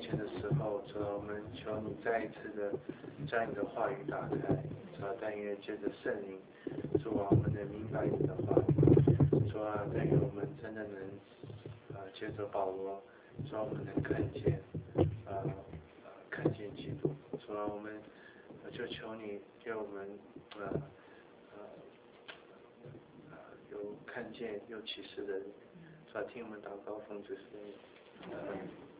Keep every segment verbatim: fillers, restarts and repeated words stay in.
前的时候，主啊，我们求你再一次的将你的话语打开，主啊，但愿借着圣灵，主啊，我们能明白你的话语，主啊，但愿我们真的能啊、呃，借着保罗，主啊，我们能看见啊、呃、看见基督，主啊，我们就求你给我们呃呃呃有看见有启示的人，主啊，听我们祷告，奉主圣名。呃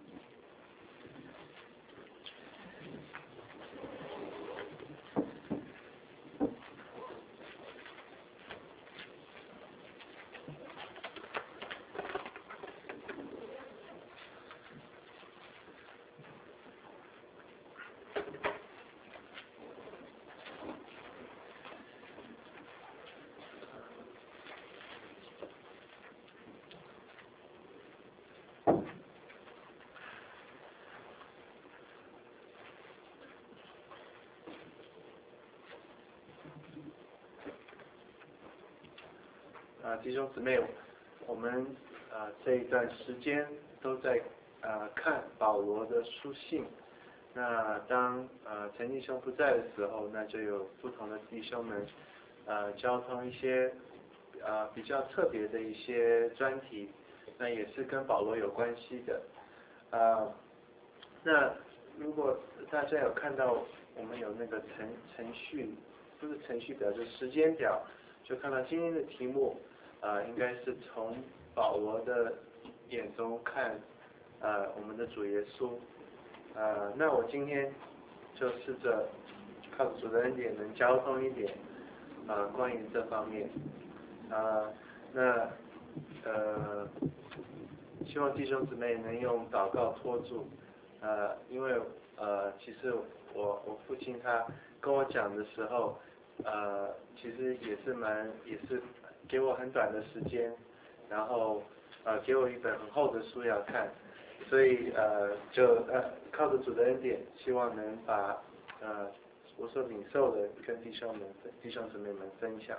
啊，弟兄姊妹，我们啊这一段时间都在啊看保罗的书信。那当啊陈弟兄不在的时候，那就有不同的弟兄们啊交通一些啊比较特别的一些专题，那也是跟保罗有关系的。啊，那如果大家有看到我们有那个程程序，不是程序表，就是时间表，就看到今天的题目。啊、呃，应该是从保罗的眼中看，呃，我们的主耶稣。呃，那我今天就试着靠主的恩典能交通一点，啊、呃，关于这方面。啊、呃，那呃，希望弟兄姊妹能用祷告托住。呃，因为呃，其实我我父亲他跟我讲的时候，呃，其实也是蛮也是。给我很短的时间，然后呃给我一本很厚的书要看，所以呃就呃靠着主的恩典，希望能把呃我所领受的跟弟兄们弟兄姊妹们分享。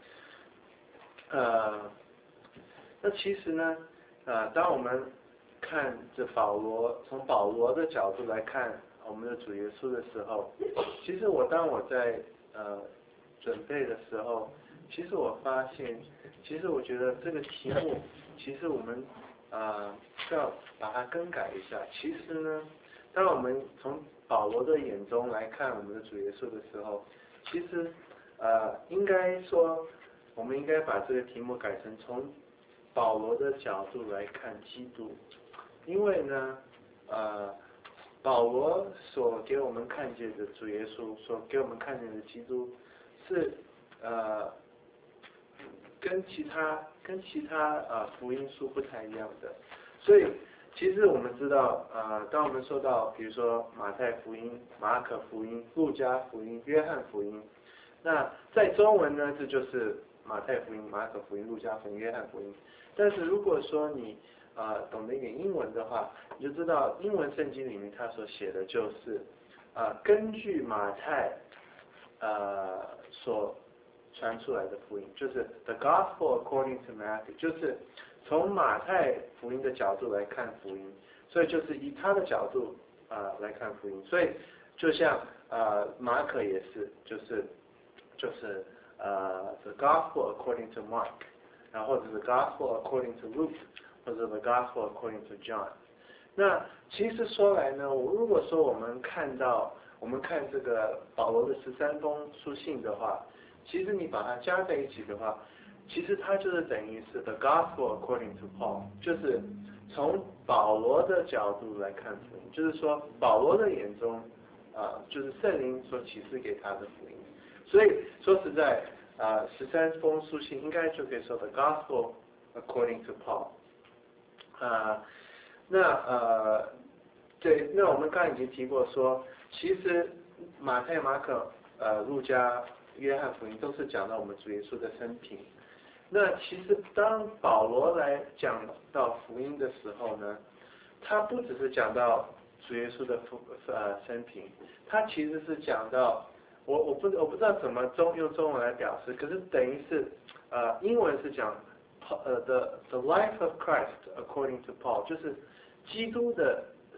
呃，那其实呢，呃当我们看着保罗，从保罗的角度来看我们的主耶稣的时候，其实我当我在呃准备的时候。其实我发现，其实我觉得这个题目，其实我们啊需要把它更改一下。其实呢，当我们从保罗的眼中来看我们的主耶稣的时候，其实呃应该说，我们应该把这个题目改成从保罗的角度来看基督，因为呢，呃，保罗所给我们看见的主耶稣，所给我们看见的基督，是呃。跟其他跟其他呃福音书不太一样的，所以其实我们知道呃，当我们说到比如说马太福音、马可福音、路加福音、约翰福音，那在中文呢，这就是马太福音、马可福音、路加福音、约翰福音。但是如果说你呃懂得一点英文的话，你就知道英文圣经里面它所写的就是啊、呃，根据马太呃所传出来的福音，就是 The Gospel according to Matthew， 就是从马太福音的角度来看福音，所以就是以他的角度啊、呃、来看福音，所以就像呃马可也是，就是就是呃 The Gospel according to Mark， 然后或者 The Gospel according to Luke， 或者 The Gospel according to John。那其实说来呢，如果说我们看到我们看这个保罗的十三封书信的话，其实你把它加在一起的话，其实它就是等于是 The Gospel according to Paul， 就是从保罗的角度来看福音，就是说保罗的眼中，啊、呃，就是圣灵所启示给他的福音。所以说实在，啊、呃，十三封书信应该就可以说 The Gospel according to Paul， 啊、呃，那呃，对，那我们刚才已经提过说，其实马太、马可、呃，路加。约翰福音都是讲到我们主耶稣的生平。那其实当保罗来讲到福音的时候呢，他不只是讲到主耶稣的福呃生平，他其实是讲到我我不我不知道怎么中用中文来表示，可是等于是呃英文是讲呃 the the life of Christ according to Paul， 就是基督的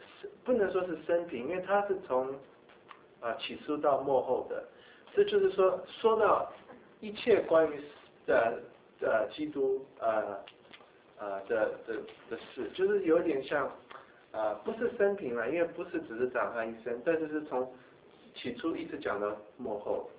不能说是生平，因为他是从啊起初到末后的，这就是说说到一切关于的呃基督呃呃的的的事，就是有点像啊、呃、不是生平了，因为不是只是讲他一生，但是是从起初一直讲到末后，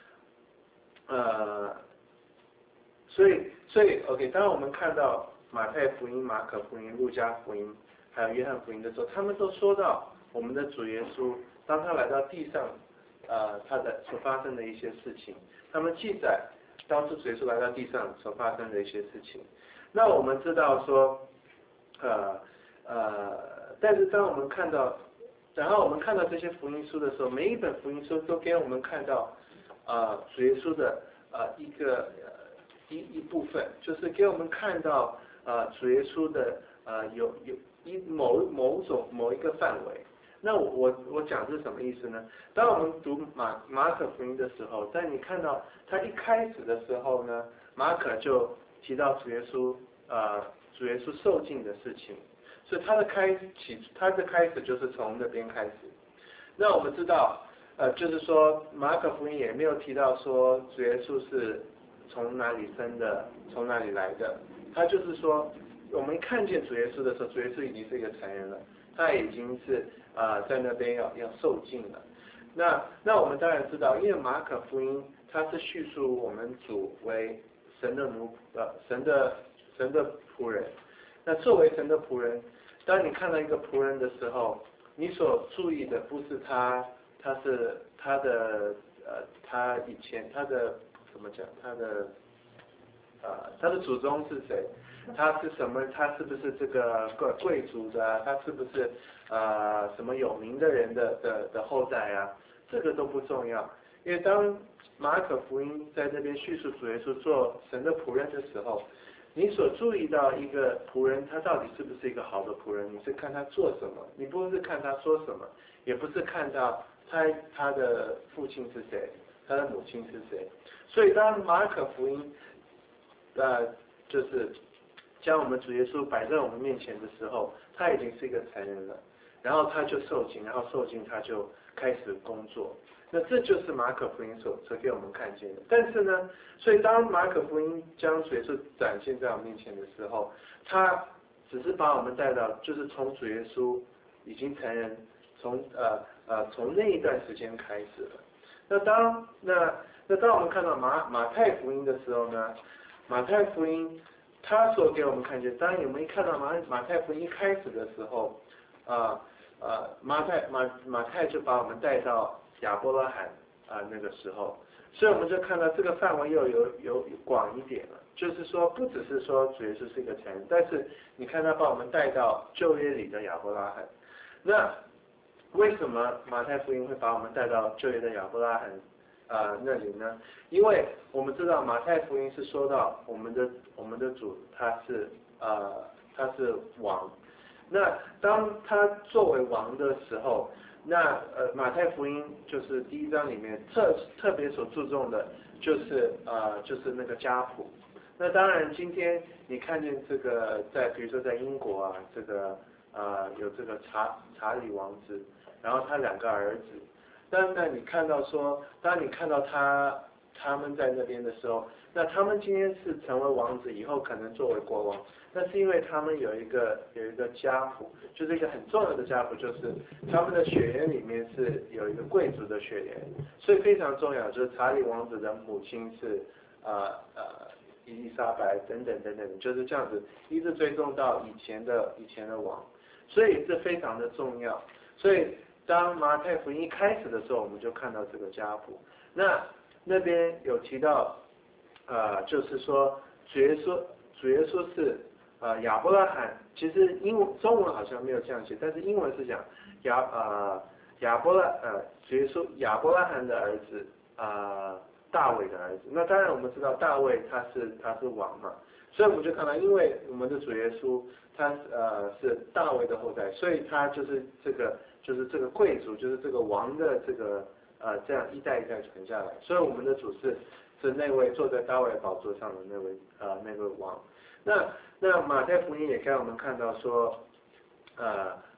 呃，所以所以 OK， 当我们看到马太福音、马可福音、路加福音还有约翰福音的时候，他们都说到我们的主耶稣，当他来到地上，呃，他的所发生的一些事情，他们记载当初主耶稣来到地上所发生的一些事情。那我们知道说，呃呃，但是当我们看到，然后我们看到这些福音书的时候，每一本福音书都给我们看到，啊、呃，主耶稣的呃一个呃一一部分，就是给我们看到呃主耶稣的呃有有一某某种某一个范围。那我我我讲是什么意思呢？当我们读马马可福音的时候，在你看到他一开始的时候呢，马可就提到主耶稣呃主耶稣受尽的事情。所以他的开启，他的开始就是从那边开始。那我们知道，呃，就是说马可福音也没有提到说主耶稣是从哪里生的，从哪里来的。他就是说，我们看见主耶稣的时候，主耶稣已经是一个成人了，他已经是啊、呃、在那边要要受尽了。那那我们当然知道，因为马可福音它是叙述我们主为神的奴呃神的神的仆人。那作为神的仆人，当你看到一个仆人的时候，你所注意的不是他，他是他的呃，他以前他的怎么讲，他的呃，他的祖宗是谁？他是什么？他是不是这个贵贵族的？他是不是呃什么有名的人的的的后代啊？这个都不重要，因为当马可福音在这边叙述主耶稣做神的仆人的时候。你所注意到一个仆人，他到底是不是一个好的仆人？你是看他做什么，你不是看他说什么，也不是看到他他的父亲是谁，他的母亲是谁。所以当马可福音，呃，就是将我们主耶稣摆在我们面前的时候，他已经是一个成人了，然后他就受尽，然后受尽他就开始工作。那这就是马可福音所所给我们看见的。但是呢，所以当马可福音将主耶稣展现在我们面前的时候，他只是把我们带到，就是从主耶稣已经成人，从呃呃从那一段时间开始了。那当那那当我们看到马马太福音的时候呢，马太福音他所给我们看见，当我们一看到马马太福音一开始的时候，啊呃，呃马太马马太就把我们带到亚伯拉罕啊、呃、那个时候，所以我们就看到这个范围又有有广一点了，就是说不只是说主耶稣是一个成人，但是你看他把我们带到旧约里的亚伯拉罕。那为什么马太福音会把我们带到旧约的亚伯拉罕啊、呃、那里呢？因为我们知道马太福音是说到我们的我们的主他是呃他是王，那当他作为王的时候。那呃，马太福音就是第一章里面特特别所注重的，就是呃，就是那个家谱。那当然，今天你看见这个在，比如说在英国啊，这个呃有这个查查理王子，然后他两个儿子。但那你看到说，当你看到他他们在那边的时候，那他们今天是成为王子，以后可能作为国王，那是因为他们有一个有一个家谱，就是一个很重要的家谱，就是他们的血缘里面是有一个贵族的血缘，所以非常重要。就是查理王子的母亲是呃呃伊丽莎白等等等等，就是这样子，一直追踪到以前的以前的王，所以这非常的重要。所以当马太福音一开始的时候，我们就看到这个家谱。那那边有提到，呃，就是说主耶稣主耶稣是呃亚伯拉罕，其实英文中文好像没有这样写，但是英文是讲亚呃亚伯拉呃主耶稣亚伯拉罕的儿子呃大卫的儿子。那当然我们知道大卫他是他是王嘛，所以我们就看到，因为我们的主耶稣他呃是大卫的后代，所以他就是这个就是这个贵族，就是这个王的这个呃这样一代一代传下来，所以我们的主是是那位坐在大卫宝座上的那位呃那位王。那那马太福音也给我们看到说，呃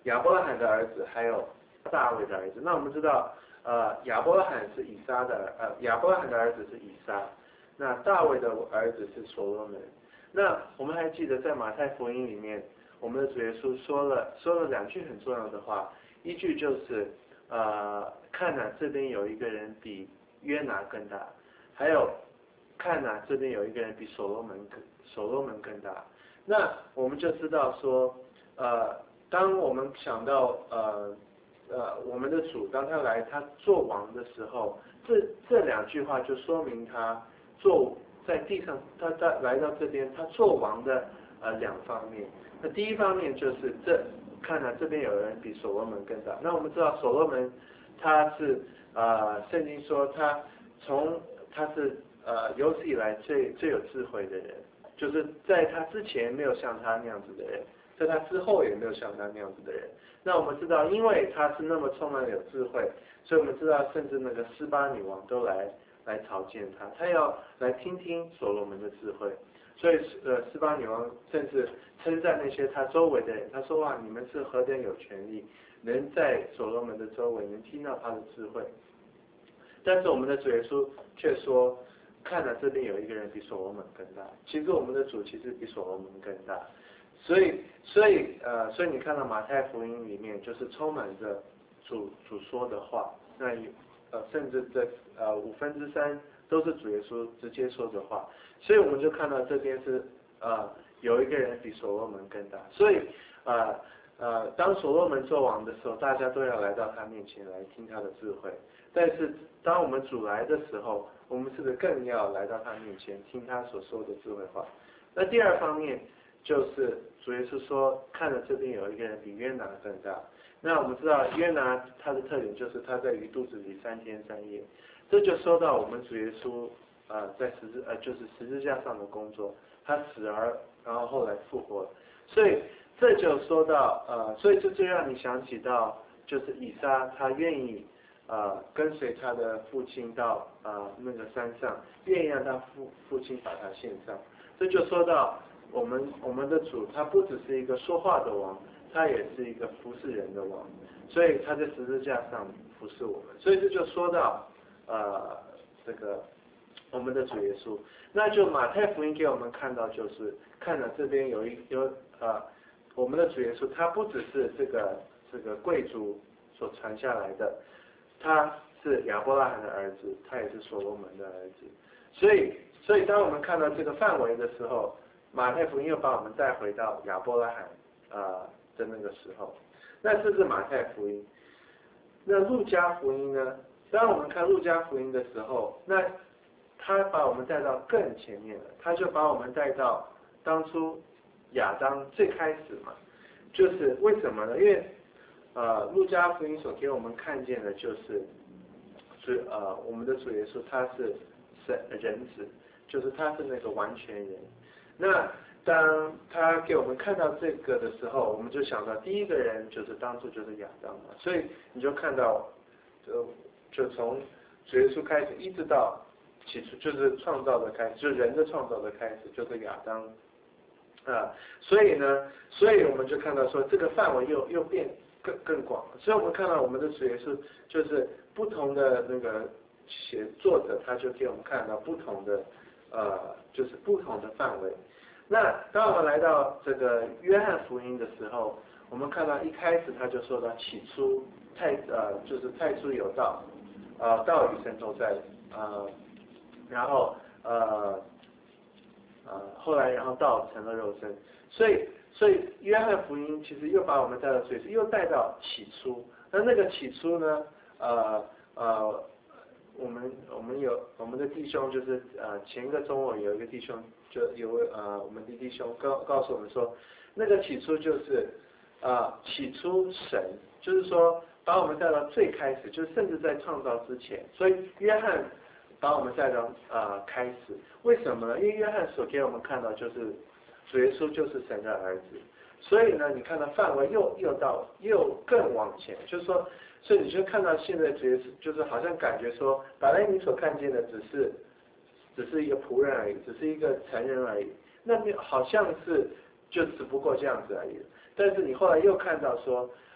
亚伯拉罕的儿子，还有大卫的儿子。那我们知道，呃，亚伯拉罕是以撒的，呃，亚伯拉罕的儿子是以撒，那大卫的儿子是所罗门。那我们还记得在马太福音里面，我们的主耶稣说了说了两句很重要的话，一句就是呃，看哪，这边有一个人比约拿更大，还有看哪，这边有一个人比所罗门更所罗门更大。那我们就知道说，呃，当我们想到呃呃我们的主当他来他做王的时候，这这两句话就说明他做在地上，他他来到这边他做王的呃两方面。那第一方面就是这看来这边有人比所罗门更大。那我们知道所罗门他是呃圣经说他从他是呃有史以来最最有智慧的人。就是在他之前没有像他那样子的人，在他之后也没有像他那样子的人。那我们知道，因为他是那么充满了有智慧，所以我们知道，甚至那个示巴女王都来来朝见他，他要来听听所罗门的智慧。所以呃，示巴女王甚至称赞那些他周围的人，他说哇，你们是何等有权利，能在所罗门的周围能听到他的智慧。但是我们的主耶稣却说，看了这边有一个人比所罗门更大，其实我们的主其实比所罗门更大，所以所以呃所以你看到马太福音里面就是充满着主主说的话，那呃甚至这呃五分之三都是主耶稣直接说的话，所以我们就看到这边是呃有一个人比所罗门更大，所以呃呃当所罗门做王的时候，大家都要来到他面前来听他的智慧，但是当我们主来的时候，我们是不是更要来到他面前听他所说的智慧话？那第二方面就是主耶稣说，看了这边有一个人比约拿更大。那我们知道约拿他的特点就是他在鱼肚子里三天三夜，这就说到我们主耶稣呃在十字呃就是十字架上的工作，他死而然后后来复活，所以这就说到呃所以这就让你想起到就是以撒他愿意。呃，跟随他的父亲到呃那个山上，愿意让他父父亲把他献上。这就说到我们我们的主，他不只是一个说话的王，他也是一个服侍人的王，所以他在十字架上服侍我们。所以这就说到呃这个我们的主耶稣。那就马太福音给我们看到，就是看了这边有一有呃我们的主耶稣，他不只是这个这个贵族所传下来的。他是亚伯拉罕的儿子，他也是所罗门的儿子，所以，所以当我们看到这个范围的时候，马太福音又把我们带回到亚伯拉罕呃的那个时候。那这是马太福音。那路加福音呢？当我们看路加福音的时候，那他把我们带到更前面了，他就把我们带到当初亚当最开始嘛，就是为什么呢？因为呃，路加福音所给我们看见的就是，主呃，我们的主耶稣他是神人子，就是他是那个完全人。那当他给我们看到这个的时候，我们就想到第一个人就是当初就是亚当嘛，所以你就看到，就就从主耶稣开始一直到起初就是创造的开始，就是人的创造的开始就是亚当啊，所以呢，所以我们就看到说这个范围又又变。更更广，所以我们看到我们的主耶稣就是不同的那个写作者，他就给我们看到不同的呃，就是不同的范围。那当我们来到这个约翰福音的时候，我们看到一开始他就说到起初太呃，就是太初有道，呃，道与神同在，呃，然后呃呃后来然后道成了肉身，所以。所以约翰福音其实又把我们带到最初，又带到起初。那那个起初呢？呃呃，我们我们有我们的弟兄就是呃前一个中午有一个弟兄就有呃我们的弟兄告告诉我们说，那个起初就是呃起初神，就是说把我们带到最开始，就是甚至在创造之前。所以约翰把我们带到呃开始，为什么呢？因为约翰所给我们看到就是。主耶稣就是神的儿子，所以呢，你看到范围又又到又更往前，就是说，所以你就看到现在主耶稣就是好像感觉说，本来你所看见的只是只是一个仆人而已，只是一个成人而已，那好像是就只不过这样子而已。但是你后来又看到说，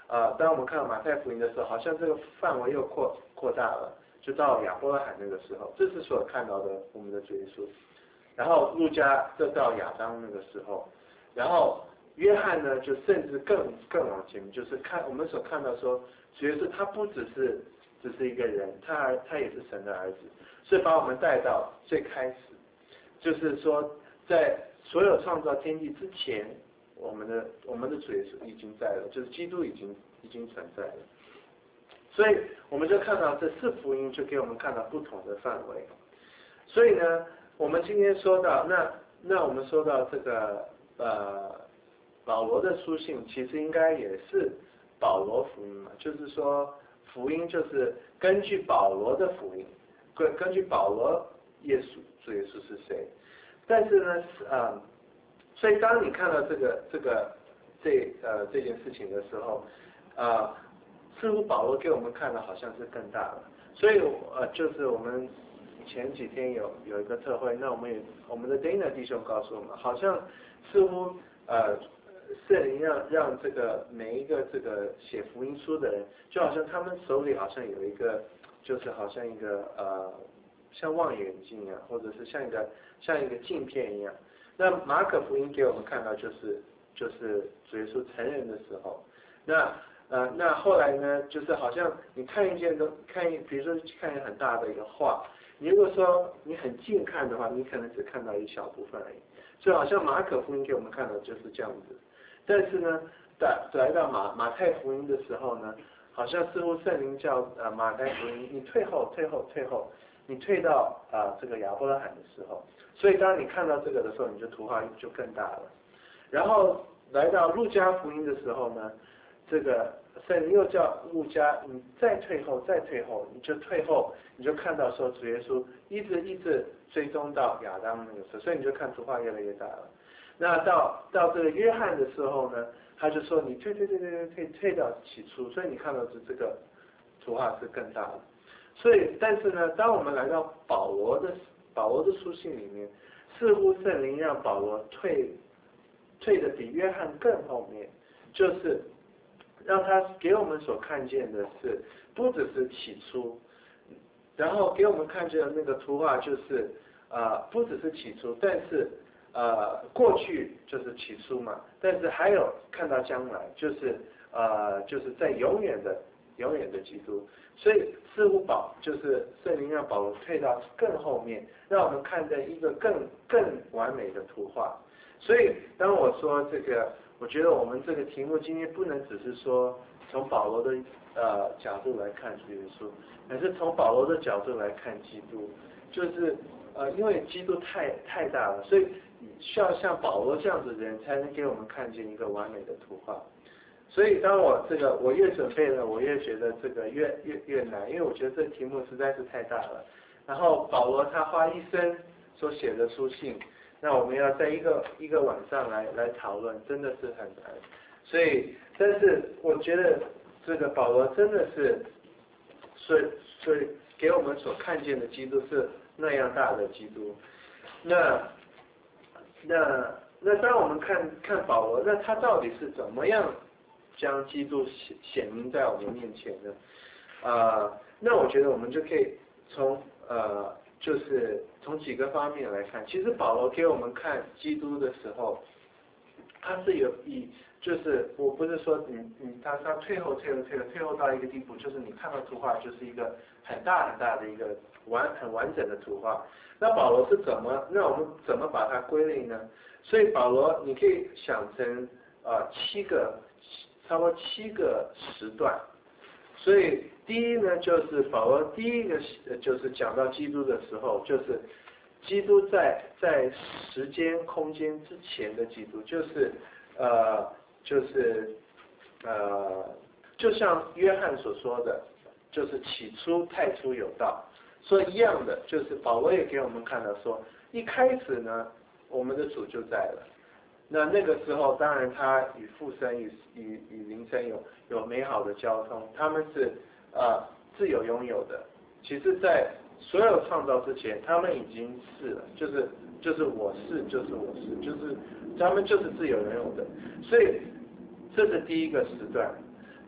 呃，当我们看马太福音的时候，好像这个范围又扩扩大了，就到亚伯拉罕那个时候，这是所看到的我们的主耶稣。然后路加就到亚当那个时候，然后约翰呢就甚至更更往前面，就是看我们所看到说，主耶稣他不只是只是一个人，他还他也是神的儿子，所以把我们带到最开始，就是说在所有创造天地之前，我们的我们的主耶稣已经在了，就是基督已经已经存在了。所以我们就看到这四福音就给我们看到不同的范围。所以呢，我们今天说到那那我们说到这个呃保罗的书信，其实应该也是保罗福音嘛，就是说福音就是根据保罗的福音，根根据保罗耶稣主耶稣是谁。但是呢，呃，所以当你看到这个这个这呃这件事情的时候，呃，似乎保罗给我们看的好像是更大了。所以呃，就是我们前几天有有一个特会，那我们也我们的 Dana 弟兄告诉我们，好像似乎呃圣灵让让这个每一个这个写福音书的人，就好像他们手里好像有一个，就是好像一个呃像望远镜一样，或者是像一个像一个镜片一样。那马可福音给我们看到就是就是主耶稣成人的时候，那呃那后来呢，就是好像你看一件都看一，比如说看一个很大的一个画，你如果说你很近看的话，你可能只看到一小部分而已。所以好像马可福音给我们看到就是这样子。但是呢，来来到马马太福音的时候呢，好像似乎圣灵叫呃马太福音，你退后退后退后，你退到啊、呃、这个亚伯拉罕的时候，所以当你看到这个的时候，你就图画就更大了。然后来到路加福音的时候呢，这个圣灵又叫路加，你再退后再退后，你就退后，你就看到说主耶稣一直一直追踪到亚当那个时候，所以你就看图画越来越大了。那到到这个约翰的时候呢，他就说你退退退退退退退到起初，所以你看到是这个图画是更大的。所以，但是呢，当我们来到保罗的保罗的书信里面，似乎圣灵让保罗退退的比约翰更后面，就是让他给我们所看见的是不只是起初，然后给我们看见的那个图画就是呃不只是起初，但是呃过去就是起初嘛，但是还有看到将来，就是呃就是在永远的永远的基督。所以似乎保就是圣灵让保罗退到更后面，让我们看见一个更更完美的图画。所以当我说这个，我觉得我们这个题目今天不能只是说从保罗的呃角度来看主耶稣，而是从保罗的角度来看基督。就是呃因为基督太太大了，所以需要像保罗这样子的人才能给我们看见一个完美的图画。所以当我这个我越准备了，我越觉得这个越越越难，因为我觉得这个题目实在是太大了。然后保罗他花一生所写的书信，那我们要在一个一个晚上来来讨论，真的是很难。所以，但是我觉得这个保罗真的是，所以所以给我们所看见的基督是那样大的基督。那那那当我们看看保罗，那他到底是怎么样将基督显显明在我们面前呢？啊、呃，那我觉得我们就可以从呃，就是从几个方面来看。其实保罗给我们看基督的时候，他是有以，就是我不是说你你他他退后退后退后退后到一个地步，就是你看到图画就是一个很大很大的一个完很完整的图画。那保罗是怎么？那我们怎么把它归类呢？所以保罗你可以想成呃七个。差不多七个时段，所以第一呢，就是保罗第一个就是讲到基督的时候，就是基督在在时间空间之前的基督，就是呃就是呃就像约翰所说的，就是起初太初有道，所以一样的，就是保罗也给我们看到说，一开始呢，我们的主就在了。那那个时候，当然他与父神与与与灵神有有美好的交通，他们是呃自由拥有的。其实，在所有创造之前，他们已经是了，就是就是我是，就是我是，就是他们就是自由拥有的。所以这是第一个时段。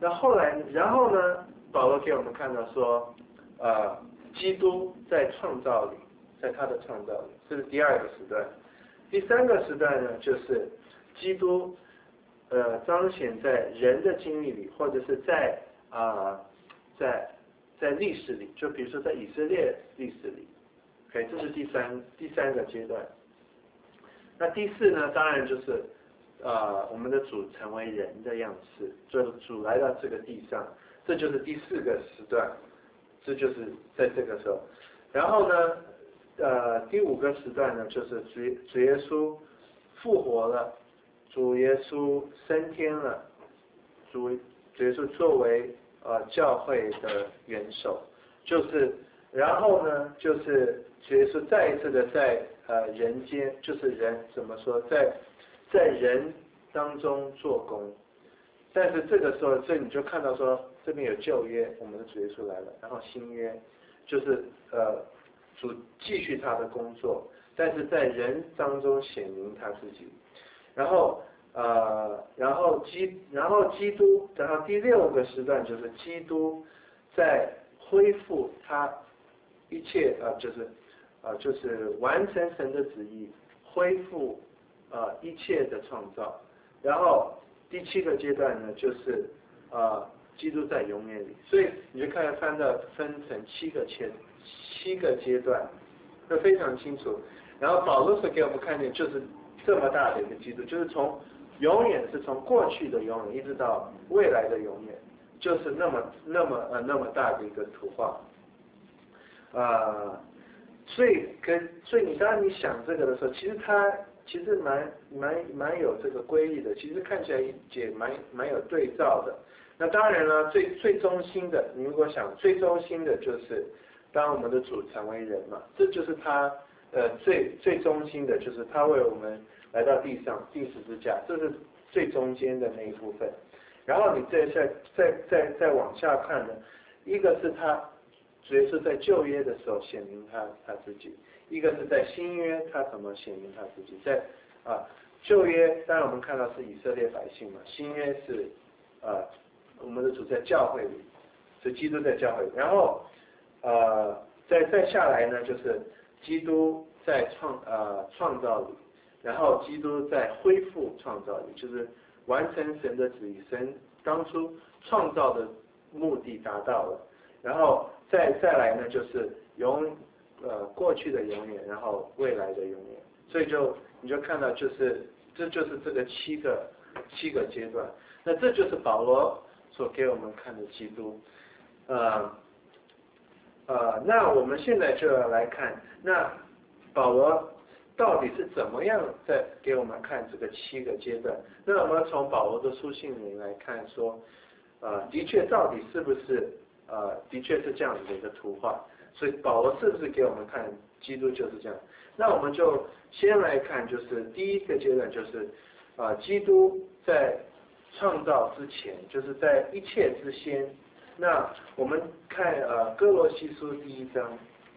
那后来，然后呢，保罗给我们看到说，呃，基督在创造里，在他的创造里，这是第二个时段。第三个时段呢，就是基督呃彰显在人的经历里，或者是在啊、呃、在在历史里，就比如说在以色列历史里 ，OK， 这是第三第三个阶段。那第四呢，当然就是呃我们的主成为人的样式，就是主来到这个地上，这就是第四个时段，这就是在这个时候。然后呢，呃第五个时段呢，就是主主耶稣复活了，主耶稣升天了，主主耶稣作为呃教会的元首，就是然后呢，就是主耶稣再一次的在呃人间，就是人怎么说，在在人当中做工。但是这个时候，这你就看到说，这边有旧约，我们的主耶稣来了，然后新约就是呃主继续他的工作，但是在人当中显明他自己。然后呃，然后基，然后基督，然后第六个时段就是基督在恢复他一切呃，就是呃，就是完成神的旨意，恢复呃一切的创造。然后第七个阶段呢，就是呃，基督在永远里。所以你就看翻到分成七个阶七个阶段，会非常清楚。然后保罗是给我们看见，就是这么大的一个基督，就是从永远是从过去的永远一直到未来的永远，就是那么那么呃那么大的一个图画，呃，所以跟所以你当你想这个的时候，其实它其实蛮蛮蛮有这个规律的，其实看起来也蛮蛮有对照的。那当然了，最最中心的，你如果想最中心的就是当我们的主成为人嘛，这就是他呃最最中心的，就是他为我们来到地上钉十字架，这是最中间的那一部分。然后你再再再再再往下看呢，一个是他主要是在旧约的时候显明他他自己，一个是在新约他怎么显明他自己。在啊旧约当然我们看到是以色列百姓嘛，新约是啊我们的主在教会里，是基督在教会里。然后呃再再下来呢，就是基督在创呃创造里，然后基督在恢复创造里，就是完成神的旨意，神当初创造的目的达到了。然后再再来呢，就是永呃过去的永远，然后未来的永远。所以就你就看到，就是这就是这个七个七个阶段。那这就是保罗所给我们看的基督。呃呃，那我们现在就要来看，那保罗到底是怎么样在给我们看这个七个阶段？那我们从保罗的书信里来看说，呃，的确到底是不是呃，的确是这样子的一个图画？所以保罗是不是给我们看基督就是这样？那我们就先来看，就是第一个阶段就是呃，基督在创造之前，就是在一切之先。那我们看呃哥罗西书第一章。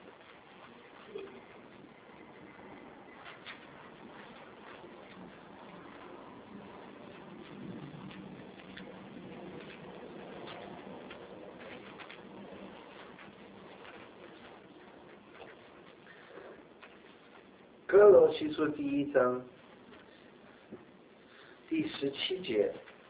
哥罗西书第一章第十七节，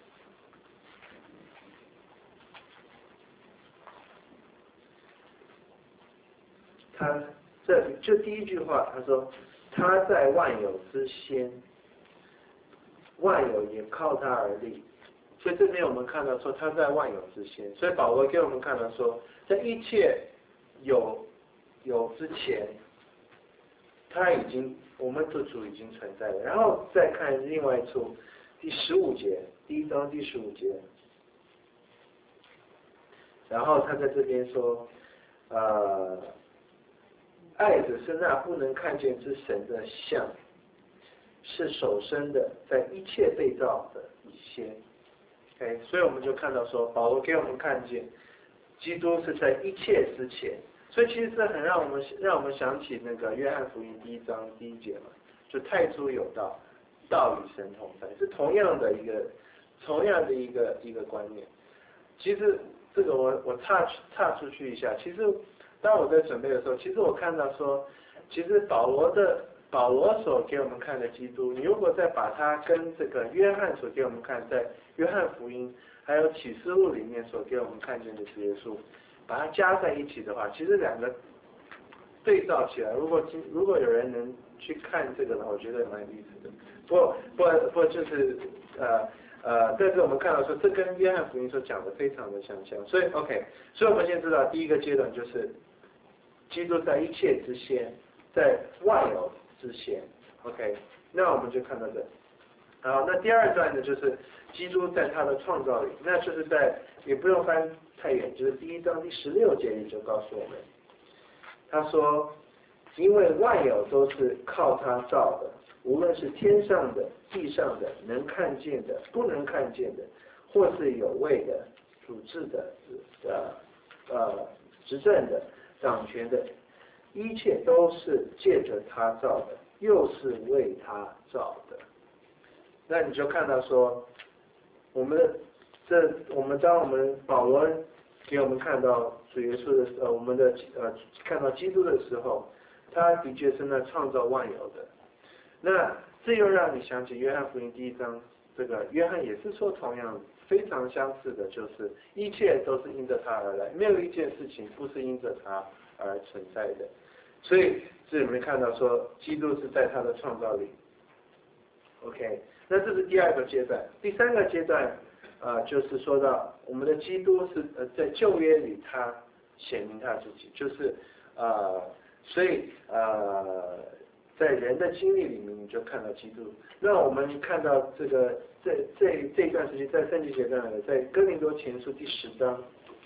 他这就第一句话，他说他在万有之先，万有也靠他而立。所以这边我们看到说他在万有之先，所以保罗给我们看到说，在一切有有之前，他已经我们的主已经存在了。然后再看另外一处第十五节，第一章第十五节，然后他在这边说，呃，爱子是那不能看见之神的像，是首生的，在一切被造的以先。OK， 所以我们就看到说，保罗给我们看见，基督是在一切之前。所以其实这很让我们让我们想起那个约翰福音第一章第一节嘛，就太初有道，道与神同在，是同样的一个同样的一个一个观念。 其实这个我我岔岔出去一下，其实当我在准备的时候，其实我看到说，其实保罗的保罗所给我们看的基督，你如果再把它跟这个约翰所给我们看，在约翰福音还有启示录里面所给我们看见的主耶稣，把它加在一起的话，其实两个对照起来，如果如果有人能去看这个的话，我觉得蛮有意思的。不过不过不过就是呃呃，但是我们看到说，这跟约翰福音所讲的非常的相像，所以 OK， 所以我们先知道第一个阶段就是基督在一切之先，在万有之先 ，OK， 那我们就看到这。好，那第二段呢，就是基督在他的创造里，那就是在也不用翻太远，就是第一章第十六节里就告诉我们，他说，因为万有都是靠他造的，无论是天上的、地上的，能看见的、不能看见的，或是有位的、主治的、呃呃执政的、掌权的，一切都是借着他造的，又是为他造的。那你就看到说，我们的这我们当我们保罗给我们看到主耶稣的时候，我们的呃看到基督的时候，他的确是那创造万有的。那这又让你想起约翰福音第一章，这个约翰也是说同样非常相似的，就是一切都是因着他而来，没有一件事情不是因着他而存在的。所以这里面看到说，基督是在他的创造里。OK， 那这是第二个阶段。第三个阶段，呃，就是说到我们的基督是呃在旧约里他显明他自己，就是呃，所以呃，在人的经历里面你就看到基督。那我们看到这个这这这一段时间在圣经阶段呢，在哥林多前书第十章。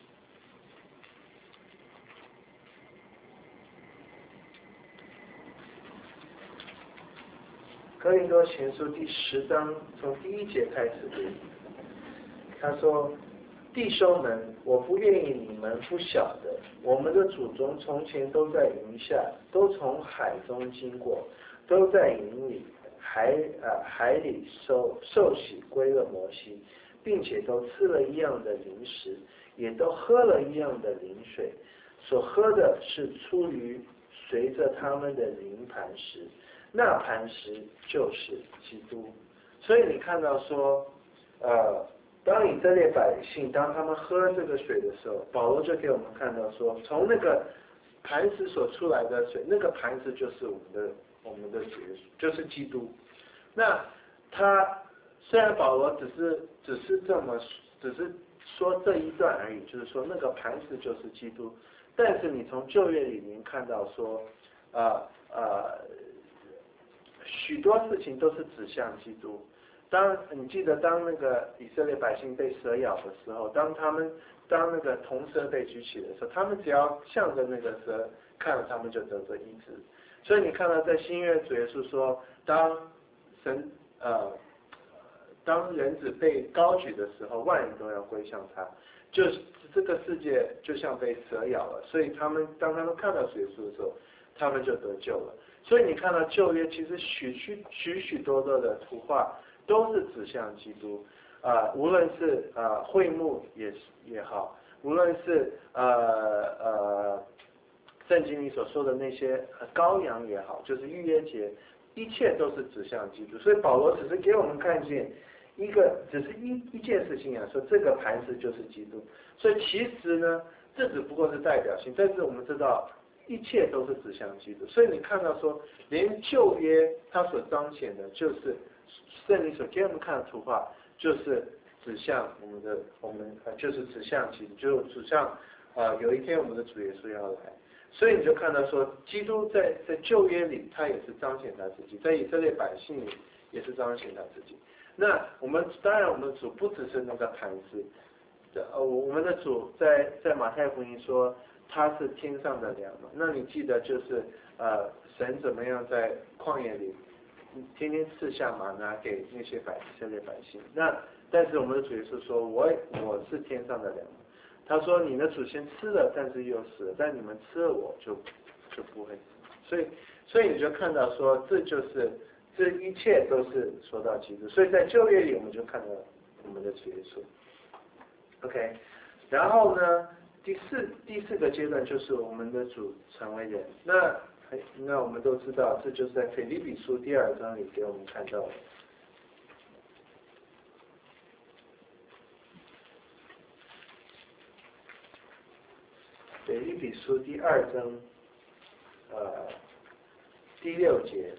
哥林多前书第十章从第一节开始读，他说：“弟兄们，我不愿意你们不晓得，我们的祖宗从前都在云下，都从海中经过，都在营里海呃海里受受洗归了摩西，并且都吃了一样的灵食，也都喝了一样的灵水，所喝的是出于随着他们的灵磐石。”那磐石就是基督，所以你看到说，呃，当以色列百姓当他们喝这个水的时候，保罗就给我们看到说，从那个磐石所出来的水，那个磐石就是我们的我们的主耶稣，就是基督。那他虽然保罗只是只是这么只是说这一段而已，就是说那个磐石就是基督，但是你从旧约里面看到说，呃呃。许多事情都是指向基督。当你记得，当那个以色列百姓被蛇咬的时候，当他们当那个铜蛇被举起的时候，他们只要向着那个蛇看了，他们就得着医治。所以你看到在新约主耶稣说，当神呃当人子被高举的时候，万人都要归向他。就是这个世界就像被蛇咬了，所以他们当他们看到主耶稣的时候，他们就得救了。所以你看到旧约其实许许许许多多的图画都是指向基督，啊、呃，无论是呃会幕也也好，无论是呃呃圣经里所说的那些羔羊也好，就是逾越节，一切都是指向基督。所以保罗只是给我们看见一个，只是一一件事情啊，说这个磐石就是基督。所以其实呢，这只不过是代表性，但是我们知道。一切都是指向基督，所以你看到说，连旧约它所彰显的，就是圣经所给我们看的图画，就是指向我们的，我们呃，就是指向基督，就指向啊、呃，有一天我们的主耶稣要来，所以你就看到说，基督在在旧约里，他也是彰显他自己，在以色列百姓里也是彰显他自己。那我们当然，我们的主不只是那个磐石，呃，我们的主在在马太福音说。他是天上的粮嘛？那你记得就是呃，神怎么样在旷野里天天赐下玛拿给那些百以色列百姓？那但是我们的主耶稣说，我我是天上的粮。他说你的祖先吃了，但是又死了，但你们吃了我就就不会死。所以所以你就看到说，这就是这一切都是说到基督。所以在旧约里我们就看到我们的主耶稣。OK。 然后呢，第四第四个阶段就是我们的主成为人。那那我们都知道，这就是在腓立比书第二章里给我们看到的。腓立比书第二章，呃，第六节，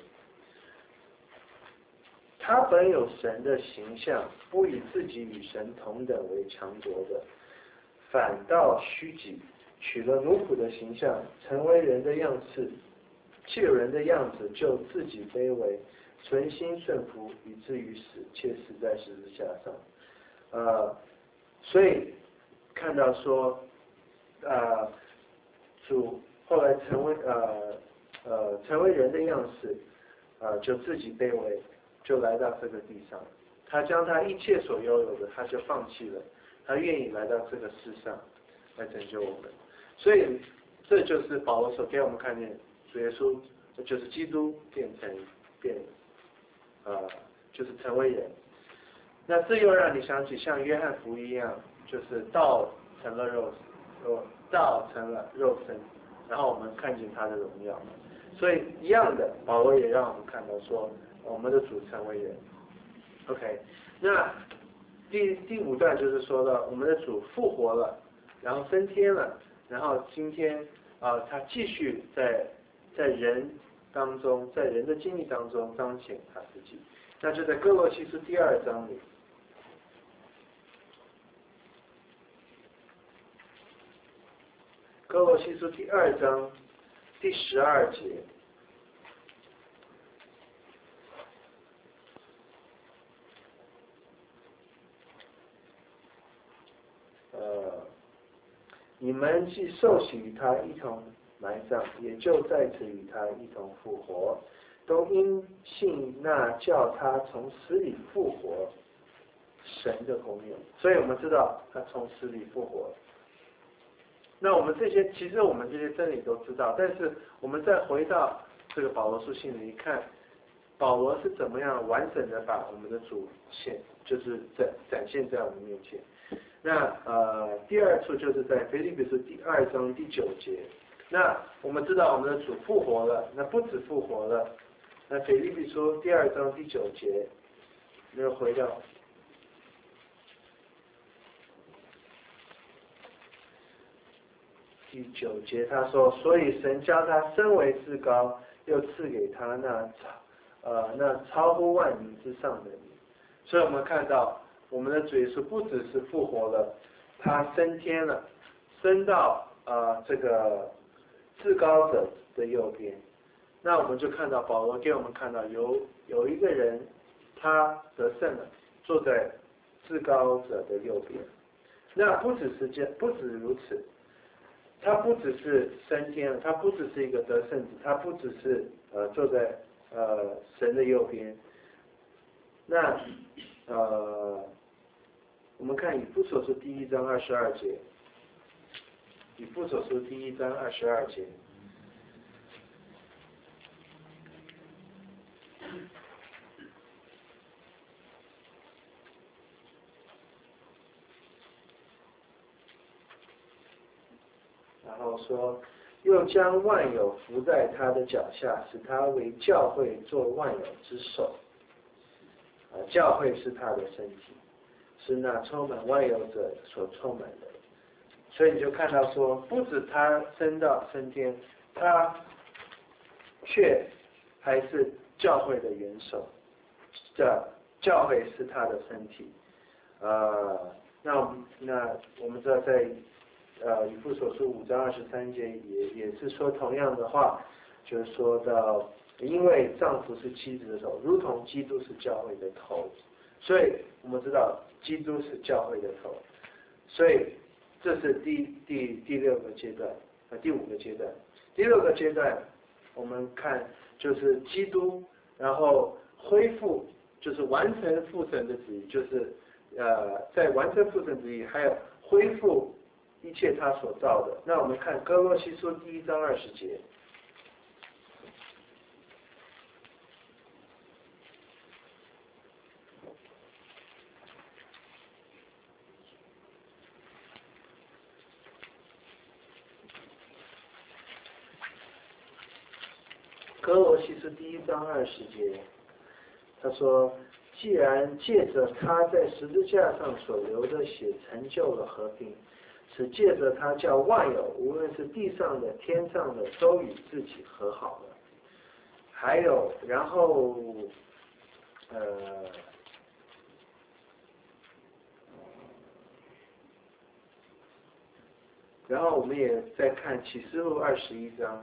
他本有神的形象，不以自己与神同等为强夺的，反倒虚己，取了奴仆的形象，成为人的样式。既有人的样子，就自己卑微，存心顺服，以至于死，且死在十字架上。呃，所以看到说，呃，主后来成为呃呃成为人的样式，呃，就自己卑微，就来到这个地上。他将他一切所拥有的，他就放弃了，他愿意来到这个世上来拯救我们。所以这就是保罗所给我们看见。主耶稣就是基督变成变，呃，就是成为人。那这又让你想起像约翰福音一样，就是道成了肉，呃，道成了肉身，然后我们看见他的荣耀。所以一样的，保罗也让我们看到说，我们的主成为人。OK， 那第第五段就是说了，我们的主复活了，然后升天了，然后今天啊、呃，他继续在。在人当中，在人的经历当中彰显他自己，那就在哥罗西书第二章里，哥罗西书第二章第十二节，呃，你们既受洗与他一同埋葬，也就在此与他一同复活，都因信那叫他从死里复活神的功用。所以我们知道他从死里复活。那我们这些其实我们这些真理都知道，但是我们再回到这个保罗书信里看，保罗是怎么样完整的把我们的主现，就是展展现在我们面前。那呃第二处就是在腓立比书第二章第九节。那我们知道我们的主复活了，那不止复活了，那腓立比书第二章第九节，又回到第九节，他说，所以神将他升为至高，又赐给他那超呃那超乎万民之上的名。所以我们看到我们的主耶稣不只是复活了，他升天了，升到呃这个至高者的右边。那我们就看到保罗给我们看到有有一个人他得胜了，坐在至高者的右边。那不只是这不止如此，他不只是升天了，他不只是一个得胜者，他不只是呃坐在呃神的右边。那呃我们看以弗所书第一章二十二节，以弗所书第一章二十二节。然后说，又将万有伏在他的脚下，使他为教会做万有之首。啊，教会是他的身体，是那充满万有者所充满的。所以你就看到说，不止他升到升天，他却还是教会的元首。这教会是他的身体。呃，那我们那我们知道在呃以弗所书五章二十三节也也是说同样的话，就是说到。因为丈夫是妻子的头，如同基督是教会的头，所以我们知道基督是教会的头，所以这是第第第六个阶段，呃第五个阶段。第六个阶段，我们看就是基督，然后恢复，就是完成父神的旨意，就是呃在完成父神旨意，还有恢复一切他所造的。那我们看哥罗西书第一章二十节。 哥罗西书第一章二十节，他说：“既然借着他在十字架上所流的血成就了和平，是借着他叫万有，无论是地上的、天上的，都与自己和好了。”还有，然后，呃，然后我们也再看启示录二十一章。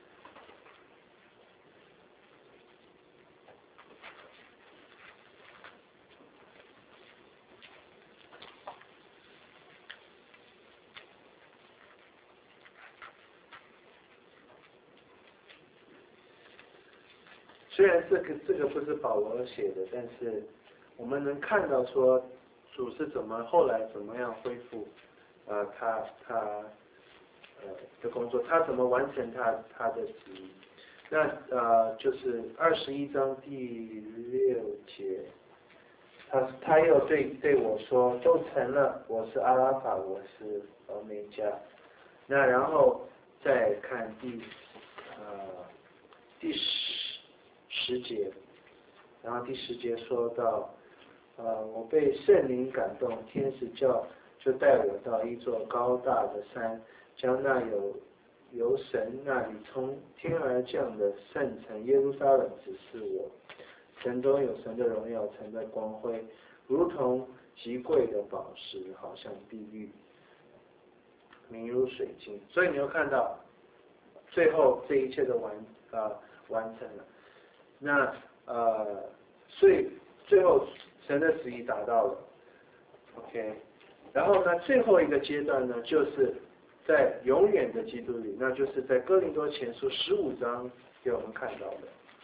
虽然这个这个不是保罗写的，但是我们能看到说主是怎么后来怎么样恢复，呃，他他呃的工作，他怎么完成他他的旨意。那呃就是二十一章第六节，他他又对对我说，都成了，我是阿拉法，我是欧米伽。那然后再看第呃第十。十节，然后第十节说到，呃，我被圣灵感动，天使叫就带我到一座高大的山，将那有由神那里从天而降的圣城耶路撒冷指示我，城中有神的荣耀，城的光辉，如同极贵的宝石，好像碧玉，明如水晶。所以你又看到，最后这一切都完呃完成了。那呃，所以最后神的旨意达到了 ，OK， 然后呢，最后一个阶段呢，就是在永远的基督里，那就是在哥林多前书十五章给我们看到的。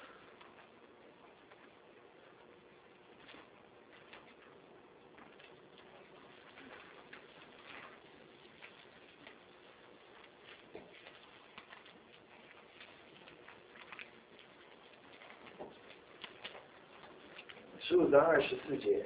十五章二十四节，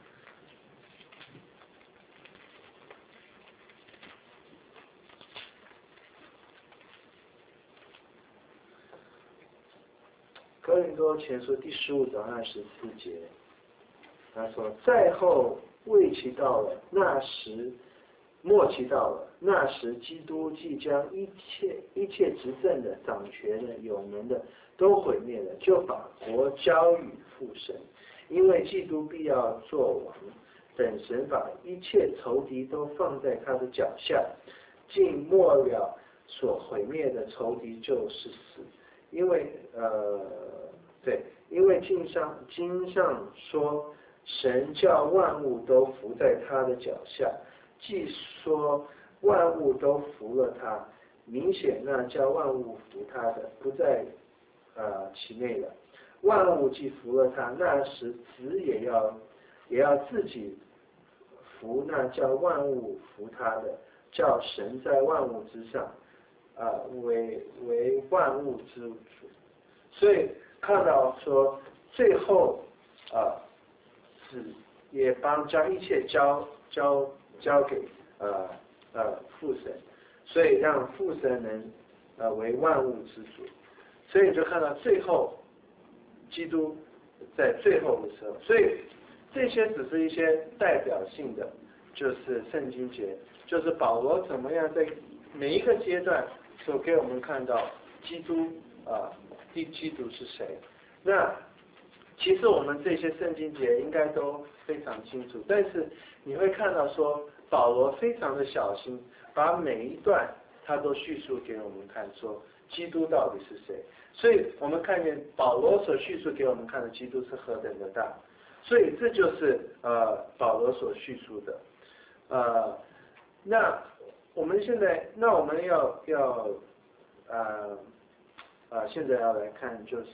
哥林多前书第十五章二十四节，他说：“再后未期到了，那时末期到了，那时基督即将一切一切执政的、掌权的、有能的都毁灭了，就把国交与父神。因为基督必要做王，等神把一切仇敌都放在他的脚下，尽末了所毁灭的仇敌就是死。因为呃，对，因为经上经上说，神叫万物都伏在他的脚下，既说万物都服了他，明显那叫万物服他的不在呃其内了。万物既服了他，那时子也要也要自己服那叫万物服他的，叫神在万物之上，啊、呃、为为万物之主。所以看到说最后啊子、呃、也帮将一切交交交给呃呃父神，所以让父神能呃为万物之主。所以你就看到最后。基督在最后的时候，所以这些只是一些代表性的，就是圣经节，就是保罗怎么样在每一个阶段所给我们看到基督啊，第基督是谁。那其实我们这些圣经节应该都非常清楚，但是你会看到说保罗非常的小心，把每一段他都叙述给我们看，说基督到底是谁。所以我们看见保罗所叙述给我们看的基督是何等的大，所以这就是呃保罗所叙述的。呃，那我们现在，那我们要要呃呃现在要来看就是，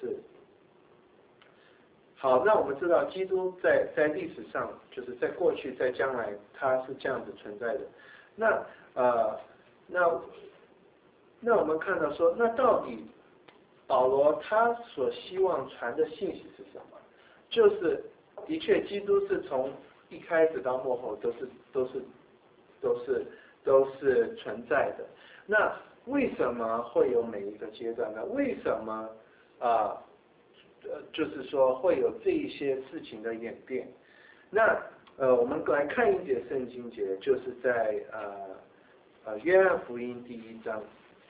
好，那我们知道基督在在历史上，就是在过去在将来他是这样子存在的。那呃那那我们看到说，那到底保罗他所希望传的信息是什么？就是的确，基督是从一开始到末后都是都是都是都是存在的。那为什么会有每一个阶段呢？为什么啊，呃，就是说会有这一些事情的演变。那呃，我们来看一节圣经节，就是在呃呃约翰福音第一章。